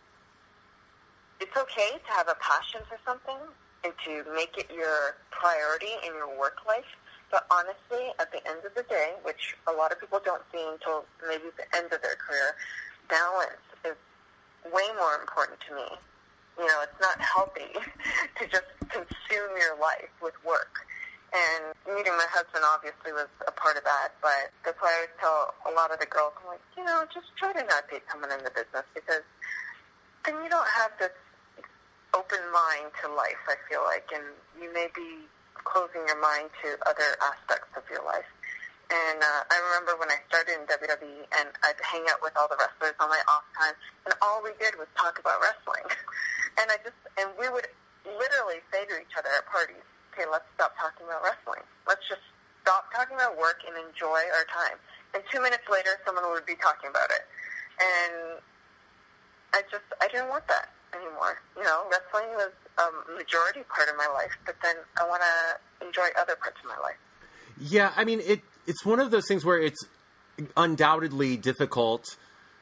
it's okay to have a passion for something and to make it your priority in your work life. But honestly, at the end of the day, which a lot of people don't see until maybe the end of their career, balance is way more important to me. You know, it's not healthy to just consume your life with work. And meeting my husband obviously was a part of that, but that's why I always tell a lot of the girls, I'm like, you know, just try to not date someone in the business, because then you don't have this open mind to life, I feel like, and you may be closing your mind to other aspects of your life. And I remember when I started in WWE, and I'd hang out with all the wrestlers on my off time, and all we did was talk about wrestling. And we would literally say to each other at parties, okay, let's stop talking about wrestling. Let's just stop talking about work and enjoy our time. And 2 minutes later, someone would be talking about it. And I didn't want that anymore. You know, wrestling was a majority part of my life, but then I want to enjoy other parts of my life. Yeah, I mean, it's one of those things where it's undoubtedly difficult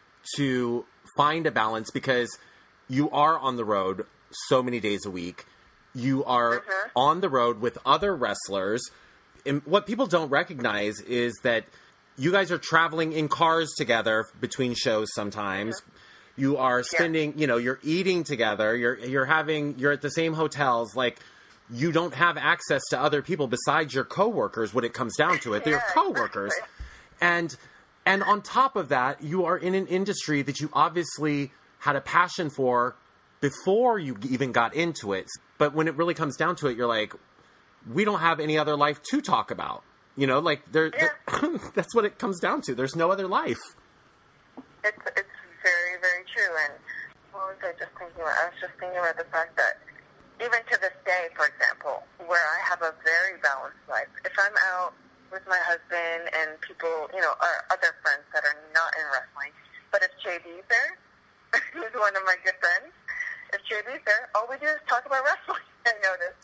to find a balance, because you are on the road so many days a week. You are on the road with other wrestlers. And what people don't recognize is that you guys are traveling in cars together between shows sometimes. You are spending, you know, you're eating together. You're at the same hotels. Like, you don't have access to other people besides your coworkers when it comes down to it. They're coworkers. And on top of that, you are in an industry that you obviously had a passion for before you even got into it. But when it really comes down to it, you're like, we don't have any other life to talk about. You know, like, that's what it comes down to. There's no other life. It's very, very true. And what was I just thinking about? I was just thinking about the fact that even to this day, for example, where I have a very balanced life, if I'm out with my husband and people, you know, our other friends that are not in wrestling, but if JB's there, who's one of my good friends, if JB's there, all we do is talk about wrestling, I noticed.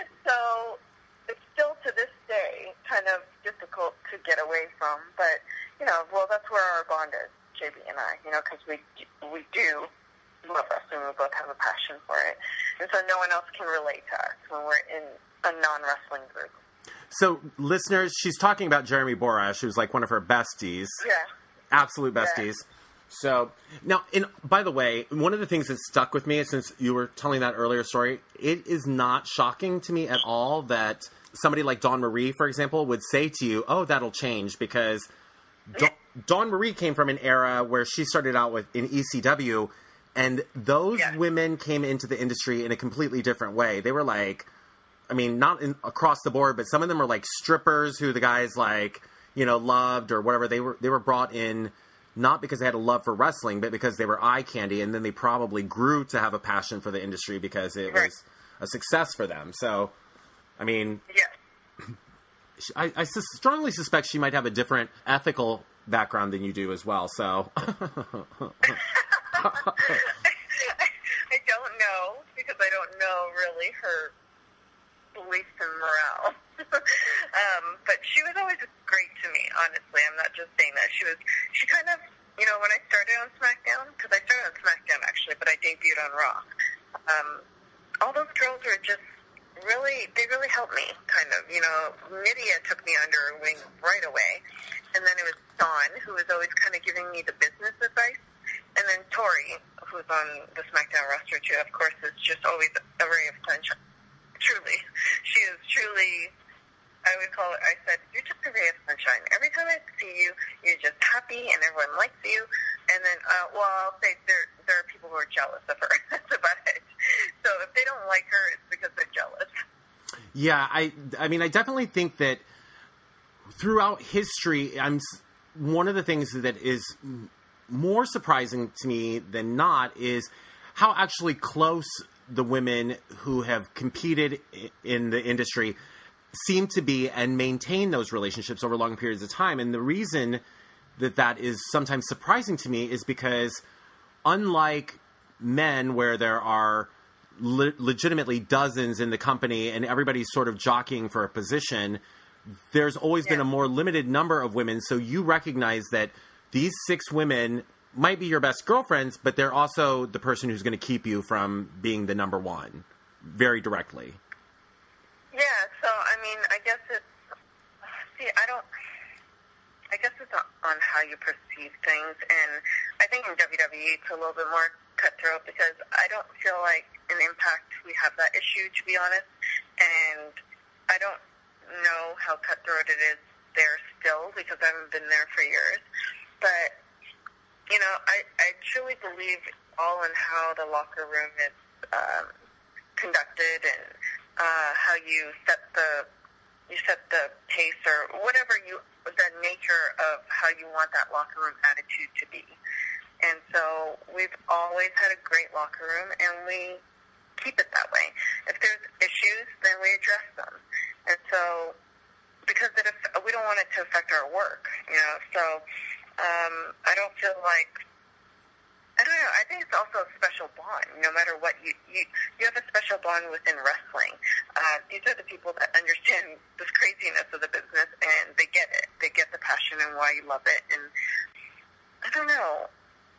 So it's still to this day kind of difficult to get away from, but, you know, well, that's where our bond is, JB and I, you know, because we do love wrestling. We both have a passion for it. And so no one else can relate to us when we're in a non-wrestling group. So, listeners, she's talking about Jeremy Borash, who's like one of her besties. Yeah. Absolute besties. Yeah. So, now, by the way, one of the things that stuck with me, since you were telling that earlier story, it is not shocking to me at all that somebody like Dawn Marie, for example, would say to you, oh, that'll change, because Dawn Marie came from an era where she started out in ECW, and those women came into the industry in a completely different way. They were like, I mean, not across the board, but some of them are like strippers who the guys like, loved or whatever. They were brought in not because they had a love for wrestling, but because they were eye candy, and then they probably grew to have a passion for the industry because it was a success for them. So, I mean, I strongly suspect she might have a different ethical background than you do as well. So, I don't know, because I don't know really her beliefs and morale. But she was always great to me, honestly. I'm not just saying that. She kind of, when I started on SmackDown, because I started on SmackDown actually, but I debuted on Raw. All those girls were just they really helped me, kind of. Nydia took me under her wing right away. And then it was Dawn, who was always kind of giving me the business advice. And then Tori, who's on the SmackDown roster too, of course, is just always a ray of sunshine. Truly. She is truly, I would call her, I said, you're just a ray of sunshine. Every time I see you, you're just happy and everyone likes you. And then, I'll say there are people who are jealous of her. That's about it. So if they don't like her, it's because they're jealous. Yeah, I mean, I definitely think that throughout history, one of the things that is more surprising to me than not is how actually close the women who have competed in the industry seem to be and maintain those relationships over long periods of time. And the reason that is sometimes surprising to me is because unlike men where there are legitimately dozens in the company and everybody's sort of jockeying for a position, there's always been a more limited number of women. So you recognize that these 6 women might be your best girlfriends, but they're also the person who's going to keep you from being the number one very directly. Yeah, so, I mean, I guess it's on how you perceive things, and I think in WWE it's a little bit more cutthroat because I don't feel like in Impact we have that issue, to be honest, and I don't know how cutthroat it is there still because I haven't been there for years, but I truly believe all in how the locker room is conducted and how you set the pace or whatever the nature of how you want that locker room attitude to be. And so we've always had a great locker room, and we keep it that way. If there's issues, then we address them. And so, because we don't want it to affect our work, so I don't feel like, I don't know, I think it's also a special bond. No matter what, you have a special bond within wrestling. These are the people that understand this craziness of the business, and they get it. They get the passion and why you love it. And I don't know.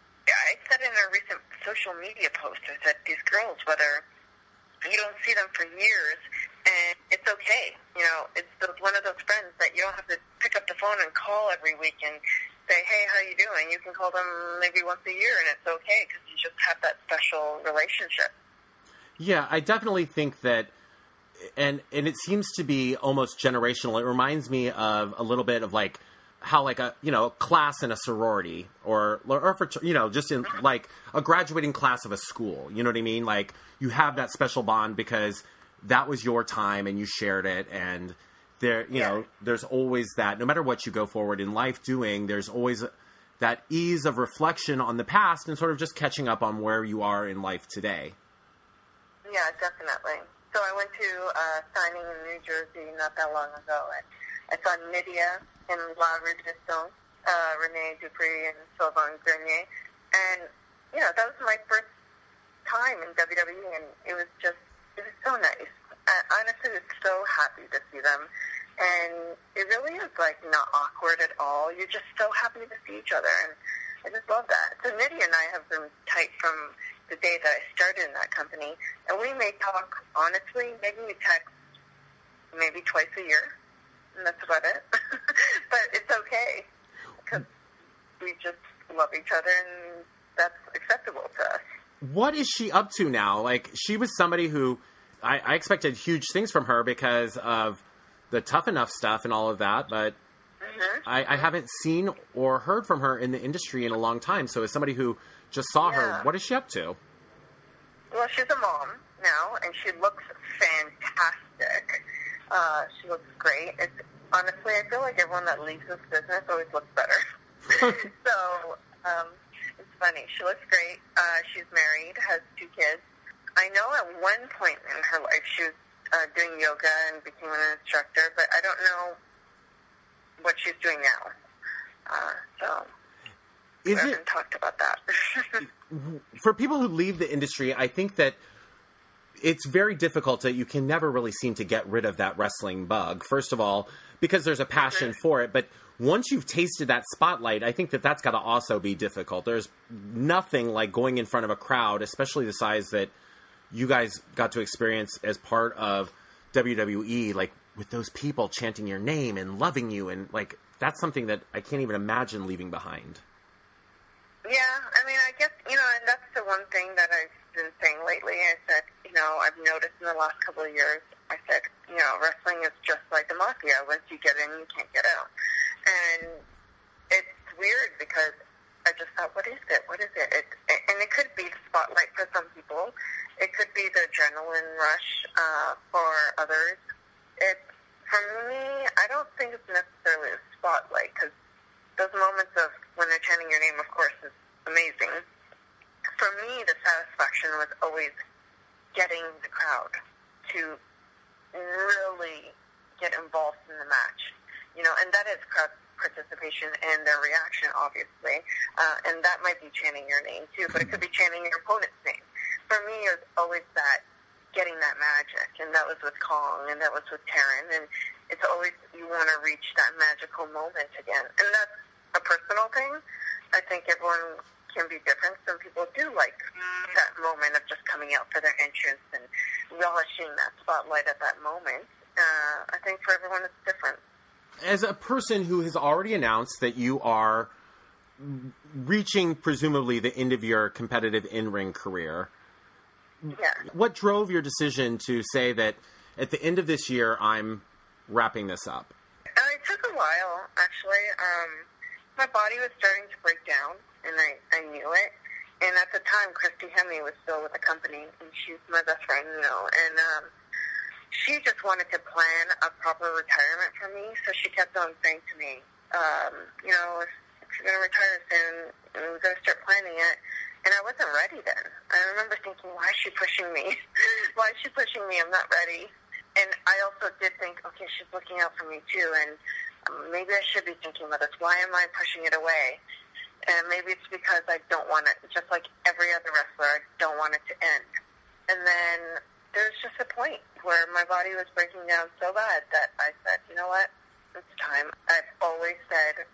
I said in a recent social media post, I said, these girls, whether you don't see them for years, and it's okay. It's one of those friends that you don't have to pick up the phone and call every week and say, hey, how you doing? You can call them maybe once a year, and it's okay because you just have that special relationship. Yeah, I definitely think that, and it seems to be almost generational. It reminds me of a little bit of like how like a class in a sorority or for just in like a graduating class of a school. You know what I mean? Like you have that special bond because that was your time and you shared it, and there's always that, no matter what you go forward in life doing, there's always that ease of reflection on the past and sort of just catching up on where you are in life today. Yeah, definitely. So I went to a signing in New Jersey not that long ago, and I saw Nydia and La Resistance, Renee Dupree and Sylvain Grenier, and that was my first time in WWE, and it was so nice. I honestly was so happy to see them, and it really is like not awkward at all. You're just so happy to see each other, and I just love that. So Nydia and I have been tight from the day that I started in that company, and we may talk honestly, maybe we text maybe twice a year, and that's about it. But it's okay, because we just love each other, and that's acceptable to us. What is she up to now? Like, she was somebody who I expected huge things from her because of the Tough Enough stuff and all of that, but I haven't seen or heard from her in the industry in a long time. So as somebody who just saw her, what is she up to? Well, she's a mom now, and she looks fantastic. She looks great. Honestly, I feel like everyone that leaves this business always looks better. So, it's funny. She looks great. She's married, has 2 kids. I know at one point in her life she was doing yoga and became an instructor, but I don't know what she's doing now. So we haven't talked about that. For people who leave the industry, I think that it's very difficult that you can never really seem to get rid of that wrestling bug. First of all, because there's a passion for it, but once you've tasted that spotlight, I think that that's got to also be difficult. There's nothing like going in front of a crowd, especially the size that you guys got to experience as part of WWE, like with those people chanting your name and loving you, and like that's something that I can't even imagine leaving behind. Yeah, I mean, I guess, and that's the one thing that I've been saying lately. I said, I've noticed in the last couple of years, I said, wrestling is just like the mafia. Once you get in, you can't get out. And it's weird because I just thought, what is it? What is it? And it could be the spotlight for some people. It could be the adrenaline rush for others. For me, I don't think it's necessarily a spotlight, because those moments of when they're chanting your name, of course, is amazing. For me, the satisfaction was always getting the crowd to really get involved in the match. And that is crowd participation and their reaction, obviously. And that might be chanting your name, too, but it could be chanting your opponent's name. For me, it was always that, getting that magic, and that was with Kong, and that was with Taryn, and it's always, you want to reach that magical moment again. And that's a personal thing. I think everyone can be different. Some people do like that moment of just coming out for their entrance and relishing that spotlight at that moment. I think for everyone it's different. As a person who has already announced that you are reaching, presumably, the end of your competitive in-ring career, what drove your decision to say that at the end of this year, I'm wrapping this up? It took a while, actually. My body was starting to break down, and I knew it. And at the time, Christy Hemme was still with the company, and she's my best friend, and she just wanted to plan a proper retirement for me, so she kept on saying to me, if you're going to retire soon, we're going to start planning it. And I wasn't ready then. I remember thinking, why is she pushing me? Why is she pushing me? I'm not ready. And I also did think, okay, she's looking out for me too, and maybe I should be thinking about this. Why am I pushing it away? And maybe it's because I don't want it, just like every other wrestler, I don't want it to end. And then there's just a point where my body was breaking down so bad that I said, you know what, it's time. I've always said,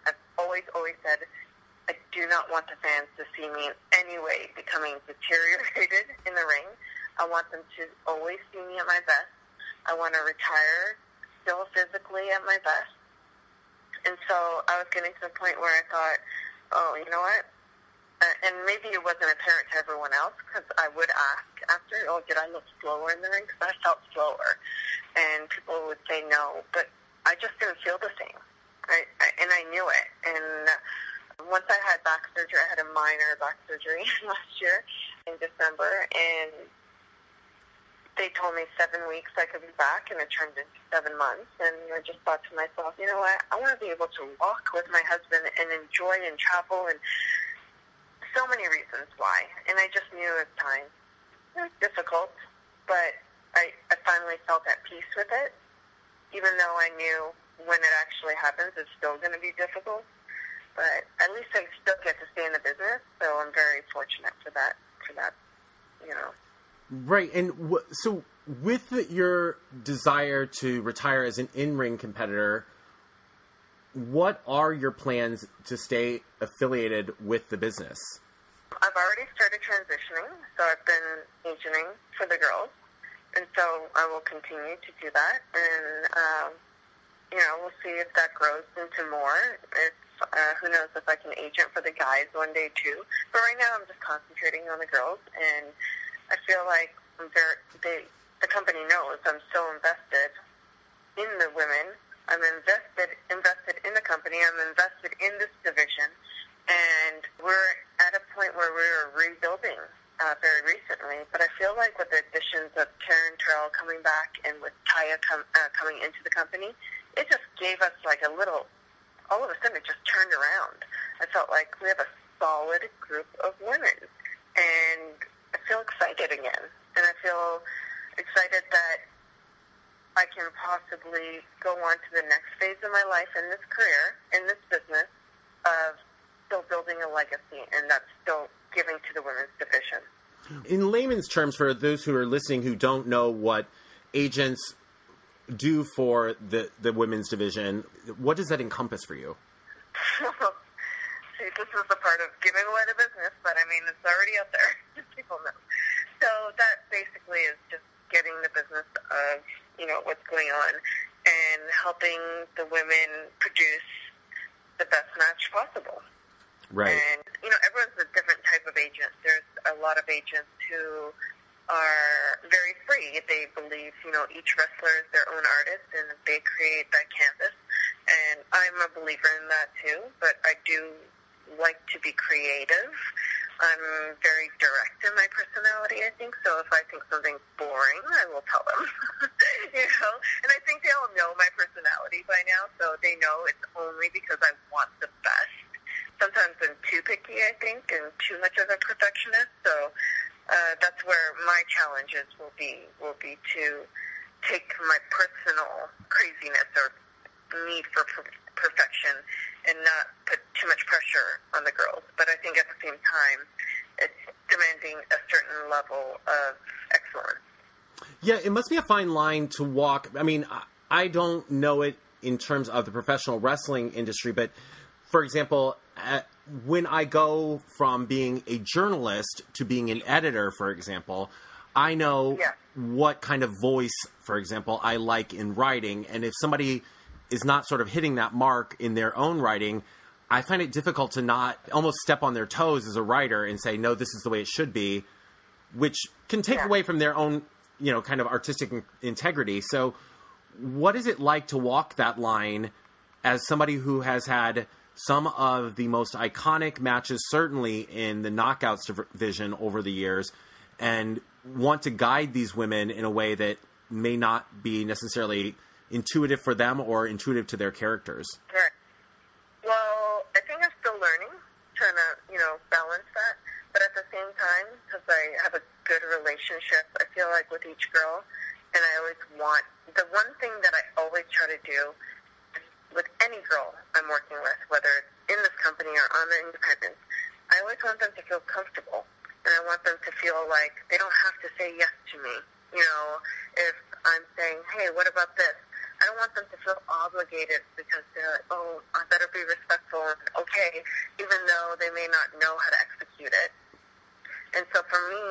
I do not want the fans to see me in any way becoming deteriorated in the ring. I want them to always see me at my best. I want to retire still physically at my best. And so I was getting to the point where I thought, oh, you know what? And maybe it wasn't apparent to everyone else, because I would ask after, did I look slower in the ring? Because I felt slower. And people would say no, but I just didn't feel the same. And I knew it. And once I had back surgery, I had a minor back surgery last year in December, and they told me 7 weeks I could be back, and it turned into 7 months. And I just thought to myself, you know what? I want to be able to walk with my husband and enjoy and travel, and so many reasons why. And I just knew it was time. It was difficult, but I finally felt at peace with it, even though I knew when it actually happens, it's still going to be difficult. But at least I still get to stay in the business, so I'm very fortunate for that, Right, and so with your desire to retire as an in-ring competitor, what are your plans to stay affiliated with the business? I've already started transitioning, so I've been agenting for the girls, and so I will continue to do that. And we'll see if that grows into more. Who knows if I can agent for the guys one day too. But right now I'm just concentrating on the girls, and I feel like the company knows I'm so invested in the women. I'm invested in the company. I'm invested in this division, and we're at a point where we're rebuilding very recently. But I feel like with the additions of Karen Terrell coming back and with Taya coming into the company, it just gave us like a little. All of a sudden, it just turned around. I felt like we have a solid group of women, and I feel excited again. And I feel excited that I can possibly go on to the next phase of my life in this career, in this business, of still building a legacy, and that's still giving to the women's division. In layman's terms, for those who are listening who don't know what agents do for the women's division, what does that encompass for you? See, this is the part of giving away the business, but I mean, it's already out there. People know. So that basically is just getting the business of, what's going on and helping the women produce the best match possible. Right. And, everyone's a different type of agent. There's a lot of agents who are very free. They believe, each wrestler is their own artist and they create that canvas. And I'm a believer in that too, but I do like to be creative. I'm very direct in my personality, I think. So if I think something's boring, I will tell them, And I think they all know my personality by now, so they know it's only because I want the best. Sometimes I'm too picky, I think, and too much of a perfectionist. So that's where my challenges will be to take my personal craziness or need for perfection and not put too much pressure on the girls. But I think at the same time, it's demanding a certain level of excellence. Yeah, it must be a fine line to walk. I mean, I don't know it in terms of the professional wrestling industry, but for example, when I go from being a journalist to being an editor, for example, I know what kind of voice, for example, I like in writing. And if somebody is not sort of hitting that mark in their own writing, I find it difficult to not almost step on their toes as a writer and say, no, this is the way it should be, which can take away from their own, kind of artistic integrity. So what is it like to walk that line as somebody who has had some of the most iconic matches, certainly in the Knockouts division over the years, and want to guide these women in a way that may not be necessarily intuitive for them or intuitive to their characters? Right. Well, I think I'm still learning, trying to, balance that. But at the same time, because I have a good relationship, I feel like with each girl, and I always want, the one thing that I always try to do with any girl I'm working with, whether it's in this company or on the independents, I always want them to feel comfortable. And I want them to feel like they don't have to say yes to me. If I'm saying, hey, what about this? I don't want them to feel obligated because they're like, oh, I better be respectful and okay, even though they may not know how to execute it. And so for me,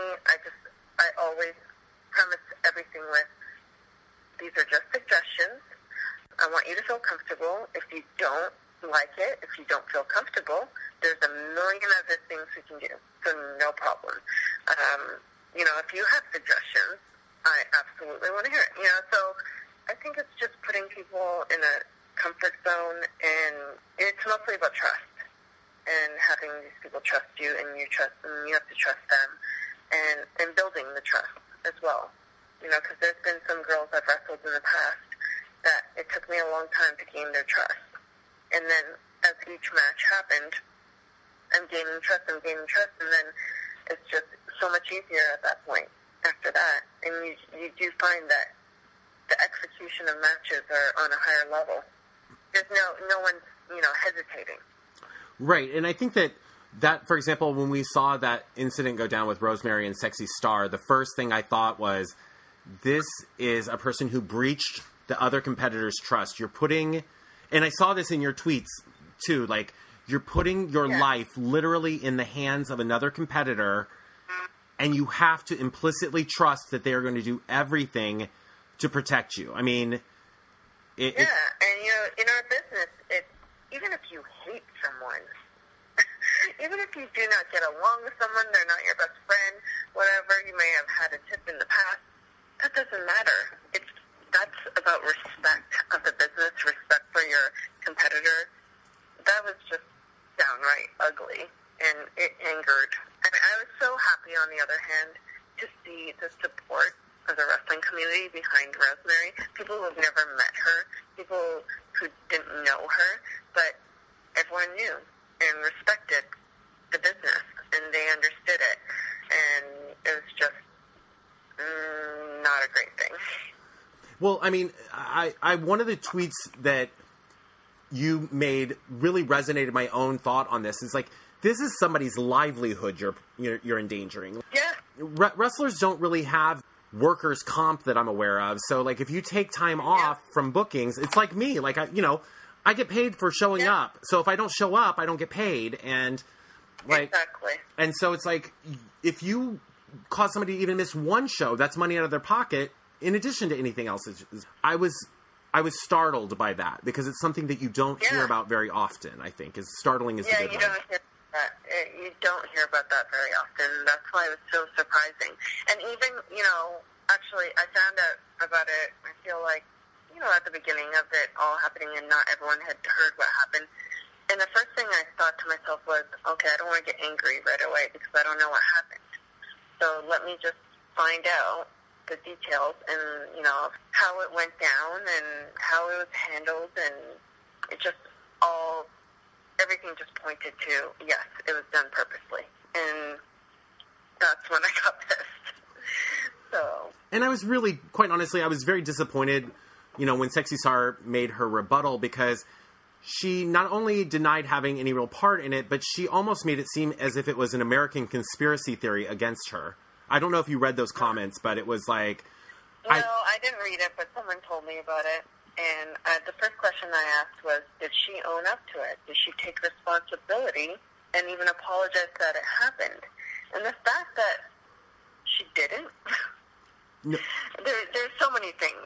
I always premise everything with, these are just suggestions. I want you to feel comfortable. If you don't like it, if you don't feel comfortable, there's a million other things we can do. So no problem. If you have suggestions, I absolutely want to hear it. So I think it's just putting people in a comfort zone, and it's mostly about trust and having these people trust you, and you have to trust them, and building the trust as well. Because there's been some girls I've wrestled in the past that it took me a long time to gain their trust. And then as each match happened, I'm gaining trust, and then it's just so much easier at that point after that. And you do find that the execution of matches are on a higher level. There's no one's, hesitating. Right, and I think that, for example, when we saw that incident go down with Rosemary and Sexy Star, the first thing I thought was, this is a person who breached the other competitor's trust. You're putting, and I saw this in your tweets too, like, you're putting your life literally in the hands of another competitor, and you have to implicitly trust that they are going to do everything to protect you. I mean, And in our business, even if you hate someone, even if you do not get along with someone, they're not your best friend, whatever, you may have had a tip in the past, that doesn't matter. That's about respect of the business, respect for your competitor. That was just downright ugly, and it angered. And I was so happy, on the other hand, to see the support of the wrestling community behind Rosemary. People who have never met her, people who didn't know her, but everyone knew and respected the business, and they understood it. And it was just not a great thing. Well, I mean, I one of the tweets that you made really resonated my own thought on this. Is like, this is somebody's livelihood you're endangering. Yeah. Wrestlers don't really have workers' comp that I'm aware of. So, like, if you take time off from bookings, it's like me. Like, I get paid for showing up. So if I don't show up, I don't get paid. And like, exactly. And so it's like, if you cause somebody to even miss one show, that's money out of their pocket. In addition to anything else, I was startled by that, because it's something that you don't hear about very often. I think is startling is the good one. You don't hear about that very often. That's why it was so surprising. And even actually, I found out about it. I feel like at the beginning of it all happening, and not everyone had heard what happened. And the first thing I thought to myself was, okay, I don't want to get angry right away because I don't know what happened. So let me just find out the details and, how it went down and how it was handled, and it just everything just pointed to, yes, it was done purposely. And that's when I got pissed. So. And I was really, quite honestly, I was very disappointed, when Sexy Star made her rebuttal, because she not only denied having any real part in it, but she almost made it seem as if it was an American conspiracy theory against her. I don't know if you read those comments, but it was like... No, I didn't read it, but someone told me about it. And the first question I asked was, did she own up to it? Did she take responsibility and even apologize that it happened? And the fact that she didn't, no. There's so many things,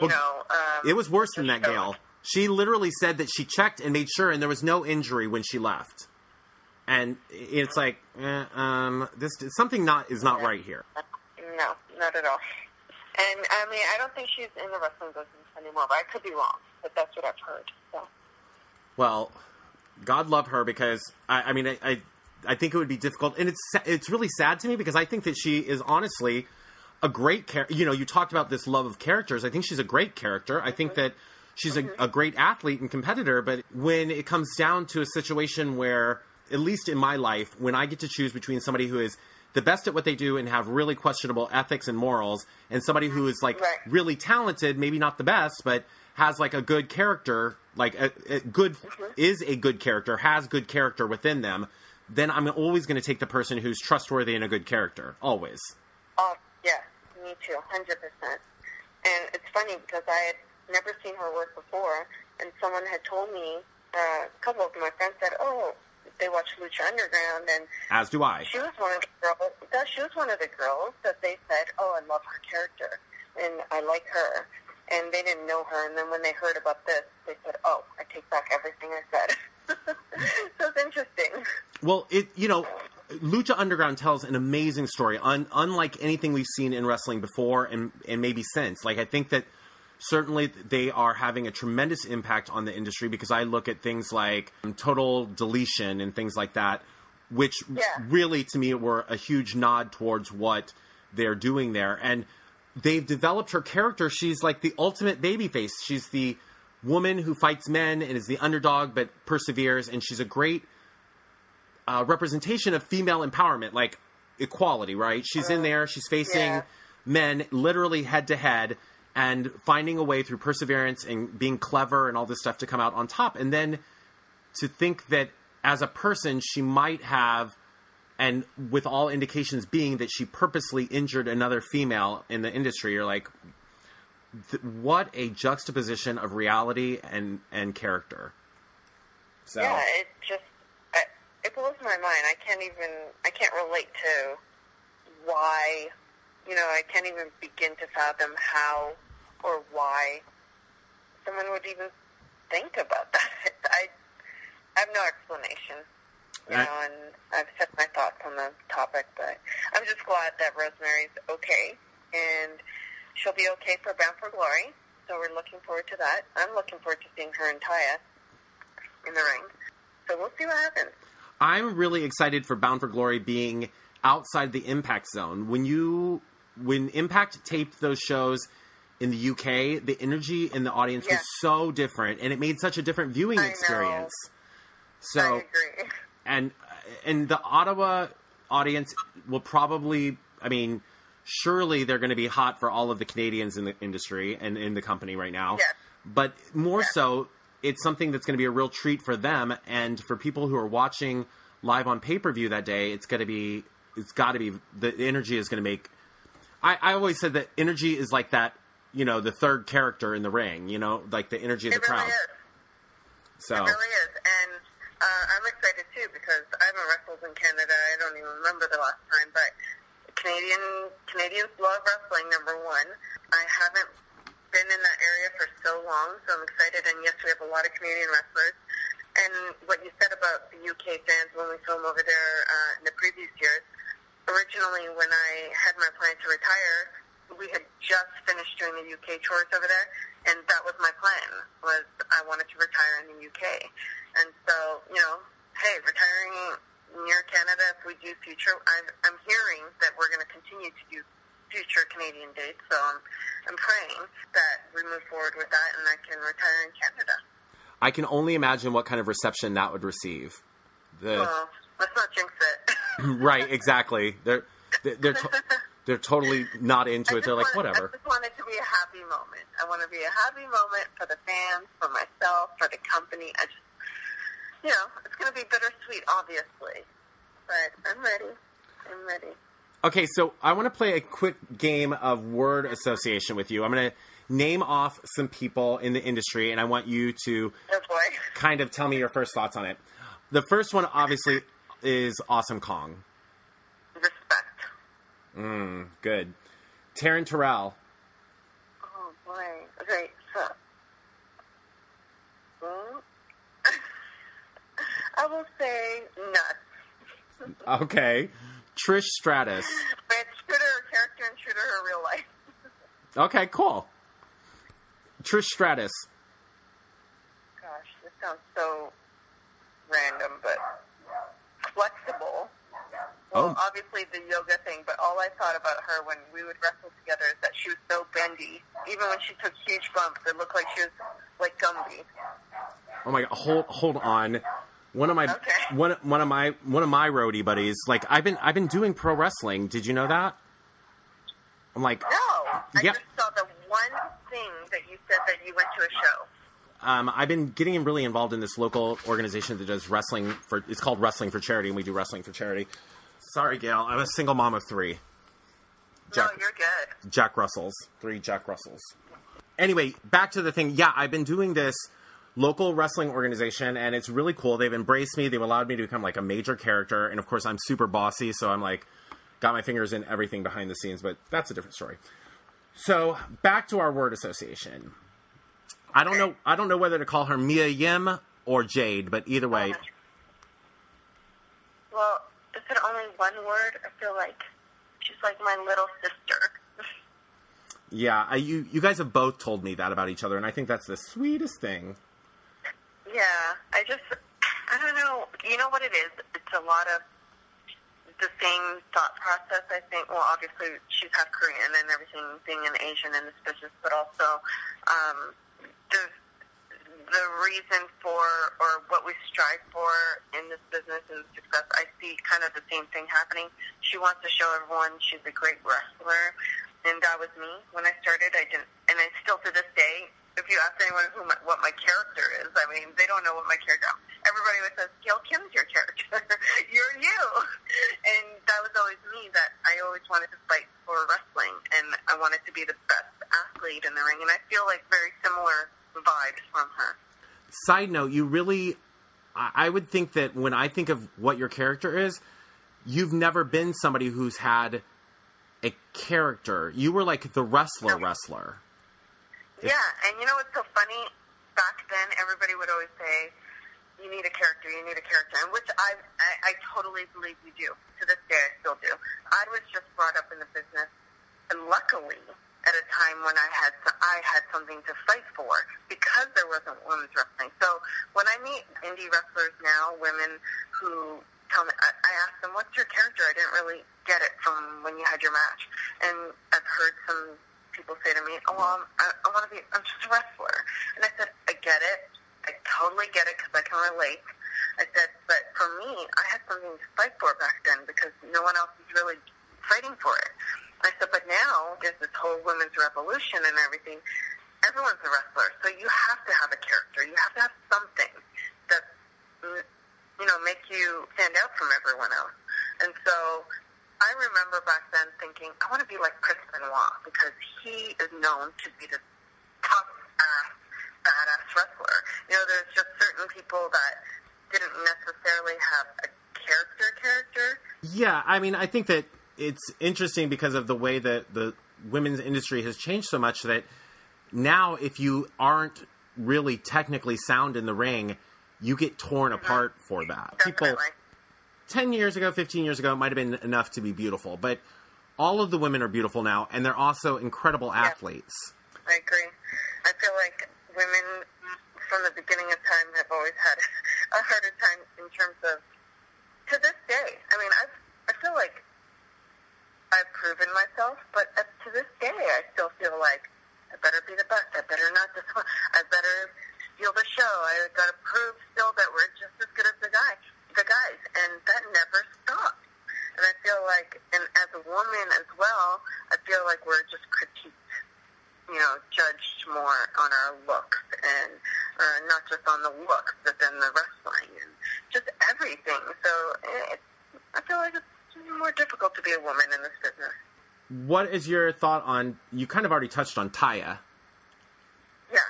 it was worse than that, Gail. She literally said that she checked and made sure, and there was no injury when she left. And it's like, this something is not right here. No, not at all. And I mean, I don't think she's in the wrestling business anymore, but I could be wrong. But that's what I've heard. So. Well, God love her, because I think it would be difficult, and it's really sad to me, because I think that she is honestly a great character. You talked about this love of characters. I think she's a great character. I think that she's a great athlete and competitor. But when it comes down to a situation where, at least in my life, when I get to choose between somebody who is the best at what they do and have really questionable ethics and morals, and somebody who is really talented, maybe not the best, but has like a good character, like is a good character, has good character within them, then I'm always going to take the person who's trustworthy and a good character. Always. Oh, yeah, me too, 100%. And it's funny because I had never seen her work before, and someone had told me, a couple of my friends said, they watch Lucha Underground, and as do I. She was one of the girls. She was one of the girls that they said, "Oh, I love her character, and I like her." And they didn't know her, and then when they heard about this, they said, "Oh, I take back everything I said." So it's interesting. Well, Lucha Underground tells an amazing story, unlike anything we've seen in wrestling before, and maybe since. Like, I think that certainly they are having a tremendous impact on the industry, because I look at things like Total Deletion and things like that, which really, to me, were a huge nod towards what they're doing there. And they've developed her character. She's like the ultimate babyface. She's the woman who fights men and is the underdog but perseveres, and she's a great representation of female empowerment, like equality, right? She's in there. She's facing men literally head to head, and finding a way through perseverance and being clever and all this stuff to come out on top. And then to think that as a person, she might have, and with all indications being that she purposely injured another female in the industry, you're like, what a juxtaposition of reality and character. So. Yeah, it blows my mind. I can't relate to why, I can't even begin to fathom how or why someone would even think about that. I have no explanation, you know, and I've said my thoughts on the topic, but I'm just glad that Rosemary's okay, and she'll be okay for Bound for Glory, so we're looking forward to that. I'm looking forward to seeing her and Taya in the ring, so we'll see what happens. I'm really excited for Bound for Glory being outside the Impact Zone. When Impact taped those shows in the UK, the energy in the audience was so different, and it made such a different viewing experience. So, I agree. And the Ottawa audience will probably, I mean, surely they're going to be hot for all of the Canadians in the industry and in the company right now. Yes. But more so, it's something that's going to be a real treat for them, and for people who are watching live on pay-per-view that day, it's got to be, the energy is going to make... I always said that energy is like that, you know, the third character in the ring, you know, like the energy of the crowd. It really is. And I'm excited, too, because I haven't wrestled in Canada. I don't even remember the last time, but Canadians love wrestling, number one. I haven't been in that area for so long, so I'm excited. And, yes, we have a lot of Canadian wrestlers. And what you said about the UK fans when we film over there in the previous years, originally, when I had my plan to retire, we had just finished doing the UK tours over there, and that was my plan, was I wanted to retire in the UK. And so, you know, hey, retiring near Canada, if we do future, I'm hearing that we're going to continue to do future Canadian dates, so I'm praying that we move forward with that and I can retire in Canada. I can only imagine what kind of reception that would receive. Well, let's not jinx it. Right, exactly. They're totally not into it. They're like, whatever. I just want it to be a happy moment. I want to be a happy moment for the fans, for myself, for the company. I just, you know, it's going to be bittersweet, obviously. But I'm ready. Okay, so I want to play a quick game of word association with you. I'm going to name off some people in the industry, and I want you to kind of tell me your first thoughts on it. The first one, obviously, is Awesome Kong. Respect. Good. Taryn Terrell. Oh, boy. Okay, so... I will say nuts. Okay. Trish Stratus. But true to her character and true to her real life. Okay, cool. Trish Stratus. Gosh, this sounds so random, but flexible. Well, obviously the yoga thing, but all I thought about her when we would wrestle together is that she was so bendy. Even when she took huge bumps, it looked like she was like Gumby. Oh my god! Hold on. One of my roadie buddies. Like I've been doing pro wrestling. Did you know that? I'm like, no. I just saw the one thing that you said that you went to a show. I've been getting really involved in this local organization that does wrestling for. It's called Wrestling for Charity, and we do wrestling for charity. Sorry, Gail. I'm a single mom of 3. No, you're good. Jack Russells. 3 Jack Russells. Anyway, back to the thing. Yeah, I've been doing this local wrestling organization, and it's really cool. They've embraced me. They've allowed me to become like a major character, and of course, I'm super bossy, so I'm like got my fingers in everything behind the scenes. But that's a different story. So back to our word association. I don't know whether to call her Mia Yim or Jade, but either way. Well, is it only one word? I feel like she's like my little sister. Yeah, you guys have both told me that about each other, and I think that's the sweetest thing. Yeah, I don't know. You know what it is? It's a lot of the same thought process, I think. Well, obviously, she's half Korean and everything, being an Asian in this business, but also the reason for, or what we strive for in this business and success, I see kind of the same thing happening. She wants to show everyone she's a great wrestler, and that was me. When I started, I didn't, and I still to this day, if you ask anyone what my character is, I mean, they don't know what my character is. Everybody always says, Gail Kim's your character. You're you. And that was always me, that I always wanted to fight for wrestling, and I wanted to be the best athlete in the ring, and I feel like very similar vibes from her. Side note, I would think that when I think of what your character is, you've never been somebody who's had a character. You were like the wrestler. Yeah, and you know what's so funny? Back then, everybody would always say, you need a character, and which I totally believe you do. To this day, I still do. I was just brought up in the business, and luckily, at a time when I had something to fight for, because there wasn't women's wrestling. So when I meet indie wrestlers now, women who tell me, I ask them, what's your character? I didn't really get it from when you had your match. And I've heard some people say to me, oh, well, I'm just a wrestler. And I said, I get it. I totally get it because I can relate. I said, but for me, I had something to fight for back then because no one else was really fighting for it. I said, but now there's this whole women's revolution and everything. Everyone's a wrestler, so you have to have a character. You have to have something that, make you stand out from everyone else. And so I remember back then thinking, I want to be like Chris Benoit because he is known to be the tough-ass, badass wrestler. There's just certain people that didn't necessarily have a character. Yeah, I mean, I think that it's interesting because of the way that the women's industry has changed so much that now if you aren't really technically sound in the ring, you get torn apart for that. Definitely. People 10 years ago, 15 years ago, it might have been enough to be beautiful, but all of the women are beautiful now, and they're also incredible athletes. I agree. I feel like women from the beginning of time have always had a harder time in terms of, to this day, I mean, I feel like I've proven myself, but to this day, I still feel like I better be the best. I better not disappoint. I better steal the show. I got to prove still that we're just as good as the guys, and that never stops. And I feel like, and as a woman as well, I feel like we're just critiqued, judged more on our looks, and not just on the looks, but then the wrestling and just everything. So I feel like it's more difficult to be a woman in this business. What is your thought on, you kind of already touched on Taya. Yeah.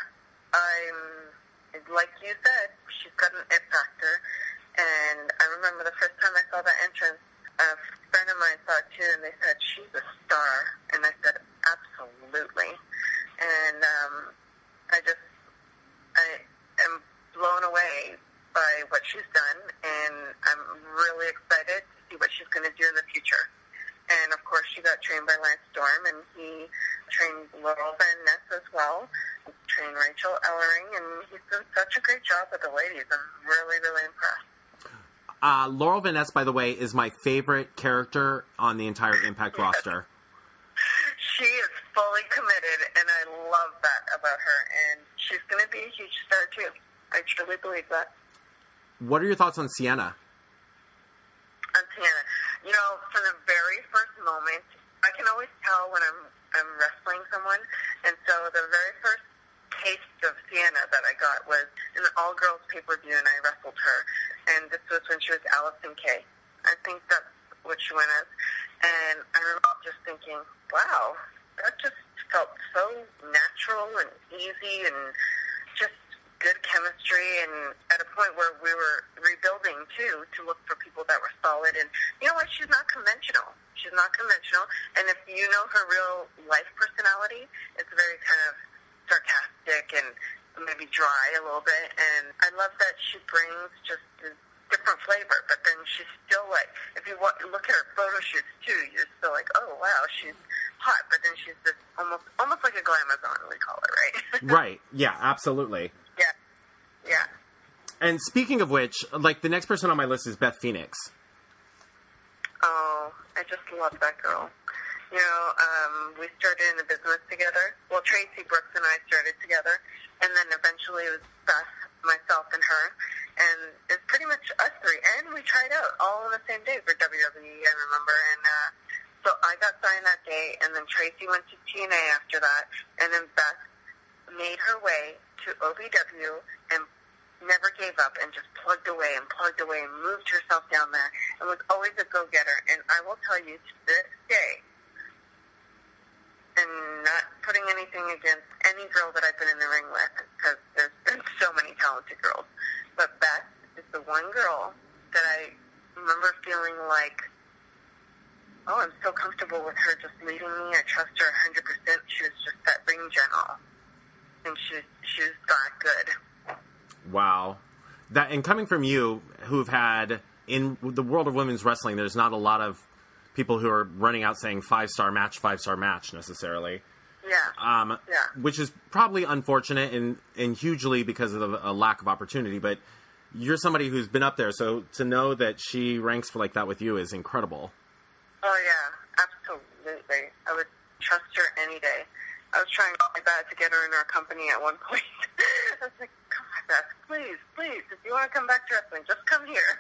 Like you said, she's got an it factor. And I remember the first time I saw that entrance, a friend of mine saw it too, and they said, she's a star. And I said, absolutely. And I am blown away by what she's done, and I'm really excited to see what she's going to do in the future. And, of course, she got trained by Lance Storm, and he trained Laurel Van Ness as well, trained Rachel Ellering, and he's done such a great job with the ladies. I'm really, really impressed. Laurel Van Ness, by the way, is my favorite character on the entire Impact roster. She is fully committed, and I love that about her, and she's going to be a huge star, too. I truly believe that. What are your thoughts on Sienna? On Sienna. From the very first moment, I can always tell when I'm wrestling someone, and so the very first taste of Sienna that I got was in an all-girls pay-per-view, and I wrestled her, and this was when she was Allison Kay. I think that's what she went as, and I remember just thinking, wow, that just felt so natural and easy and just good chemistry, and at a point where we were rebuilding, too, to look for people that were solid. And you know what? She's not conventional. And if you know her real life personality, it's very kind of sarcastic and maybe dry a little bit. And I love that she brings just a different flavor, but then she's still like, if you look at her photo shoots, too, you're still like, oh, wow, she's hot, but then she's this almost like a glamazon, we call it, right? Right. Yeah, absolutely. Yeah. And speaking of which, the next person on my list is Beth Phoenix. Oh, I just love that girl. We started in the business together. Well, Tracy Brooks and I started together, and then eventually it was Beth, myself, and her, and it's pretty much us three. And we tried out all on the same day for WWE, I remember, and so I got signed that day, and then Tracy went to TNA after that, and then Beth made her way to OVW and never gave up and just plugged away and moved herself down there and was always a go-getter. And I will tell you, to this day, and not putting anything against any girl that I've been in the ring with, because there's been so many talented girls, but Beth is the one girl that I remember feeling like, oh, I'm so comfortable with her just leading me. I trust her 100%. She was just that ring general. think she's that good. Wow. That, and coming from you, who've had, in the world of women's wrestling, there's not a lot of people who are running out saying 5-star match necessarily. Yeah. Which is probably unfortunate and hugely because of a lack of opportunity. But you're somebody who's been up there, so to know that she ranks for like that with you is incredible. Oh, yeah. Absolutely. I would trust her any day. I was trying my best to get her in our company at one point. I was like, come on, Beth, please, if you want to come back to wrestling, just come here.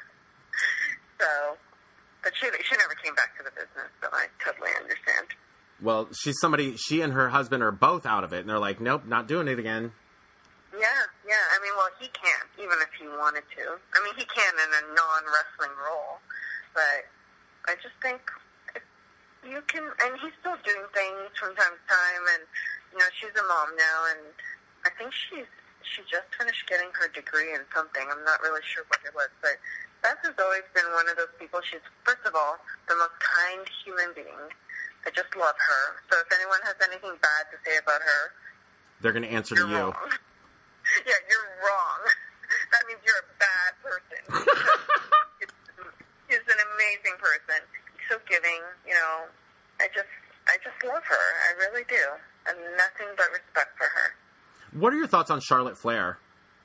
So, but she never came back to the business, so I totally understand. Well, she and her husband are both out of it, and they're like, nope, not doing it again. Yeah. I mean, well, he can't, even if he wanted to. I mean, he can in a non-wrestling role, but I just think you can, and he's still doing things from time to time, and, you know, she's a mom now, and I think she just finished getting her degree in something. I'm not really sure what it was, but Beth has always been one of those people. She's, first of all, the most kind human being. I just love her. So if anyone has anything bad to say about her, they're going to answer to you. Wrong. Yeah, you're wrong. That means you're a bad person. She's an amazing person. So giving, you know, I just love her. I really do. I have nothing but respect for her. What are your thoughts on Charlotte Flair?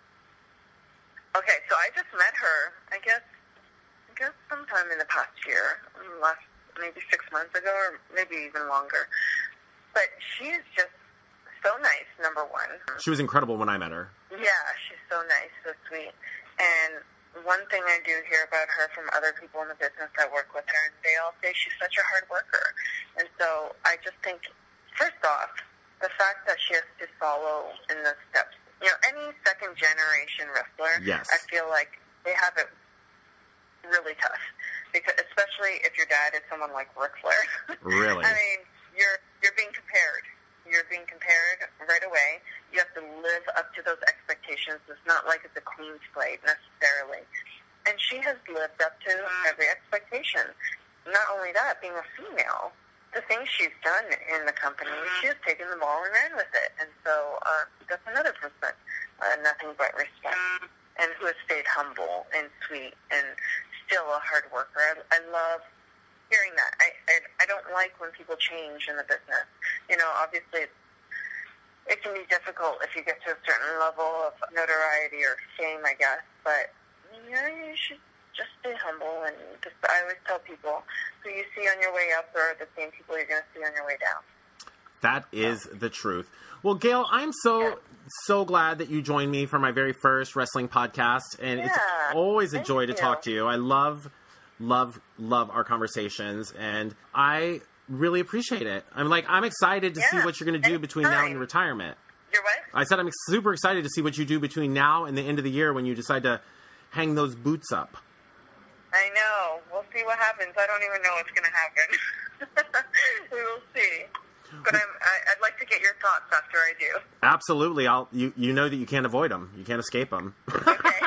Okay, so I just met her, I guess sometime in the past year, maybe 6 months ago, or maybe even longer. But she is just so nice, number one. She was incredible when I met her. Yeah, she's so nice, so sweet. And one thing I do hear about her from other people in the business that work with her, and they all say she's such a hard worker. And so I just think, first off, the fact that she has to follow in the steps. You know, any second-generation wrestler, yes, I feel like they have it really tough. Because especially if your dad is someone like Ric Flair. Really? I mean, you're being compared. You're being compared right away. You have to live up to those expectations. It's not like it's a clean slate necessarily. And she has lived up to every expectation. Not only that, being a female, the things she's done in the company, she has taken the ball and ran with it. And so that's another person, nothing but respect, and who has stayed humble and sweet and still a hard worker. I love hearing that. I don't like when people change in the business. You know, obviously it can be difficult if you get to a certain level of notoriety or fame, I guess. But, you know, you should just stay humble. And just, I always tell people, who you see on your way up are the same people you're going to see on your way down. That is the truth. Well, Gail, I'm so glad that you joined me for my very first wrestling podcast. And it's always a joy to talk to you. I love our conversations, and I really appreciate it. I'm excited to see what you're going to do between now and retirement. You're what? I said I'm super excited to see what you do between now and the end of the year when you decide to hang those boots up. I know. We'll see what happens. I don't even know what's going to happen. We will see. But I'd like to get your thoughts after I do. Absolutely. You know that you can't avoid them. You can't escape them. Okay.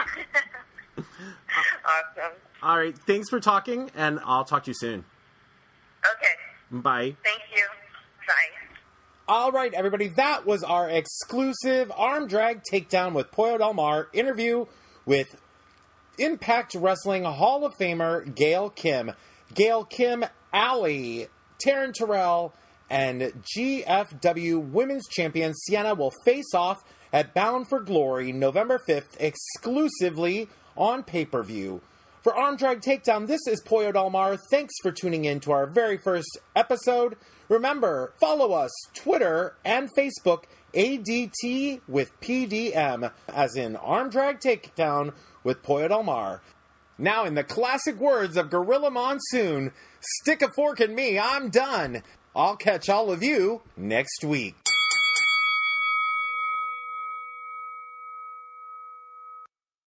Awesome. All right. Thanks for talking, and I'll talk to you soon. Okay. Bye. Thank you. Bye. All right, everybody. That was our exclusive Arm Drag Takedown with Pollo Del Mar interview with Impact Wrestling Hall of Famer Gail Kim. Gail Kim, Allie, Taryn Terrell, and GFW Women's Champion Sienna will face off at Bound for Glory November 5th exclusively on pay-per-view. For Arm Drag Takedown, this is Pollo Del Mar. Thanks for tuning in to our very first episode. Remember, follow us, Twitter and Facebook, ADT with PDM, as in Arm Drag Takedown with Pollo Del Mar. Now, in the classic words of Gorilla Monsoon, stick a fork in me, I'm done. I'll catch all of you next week.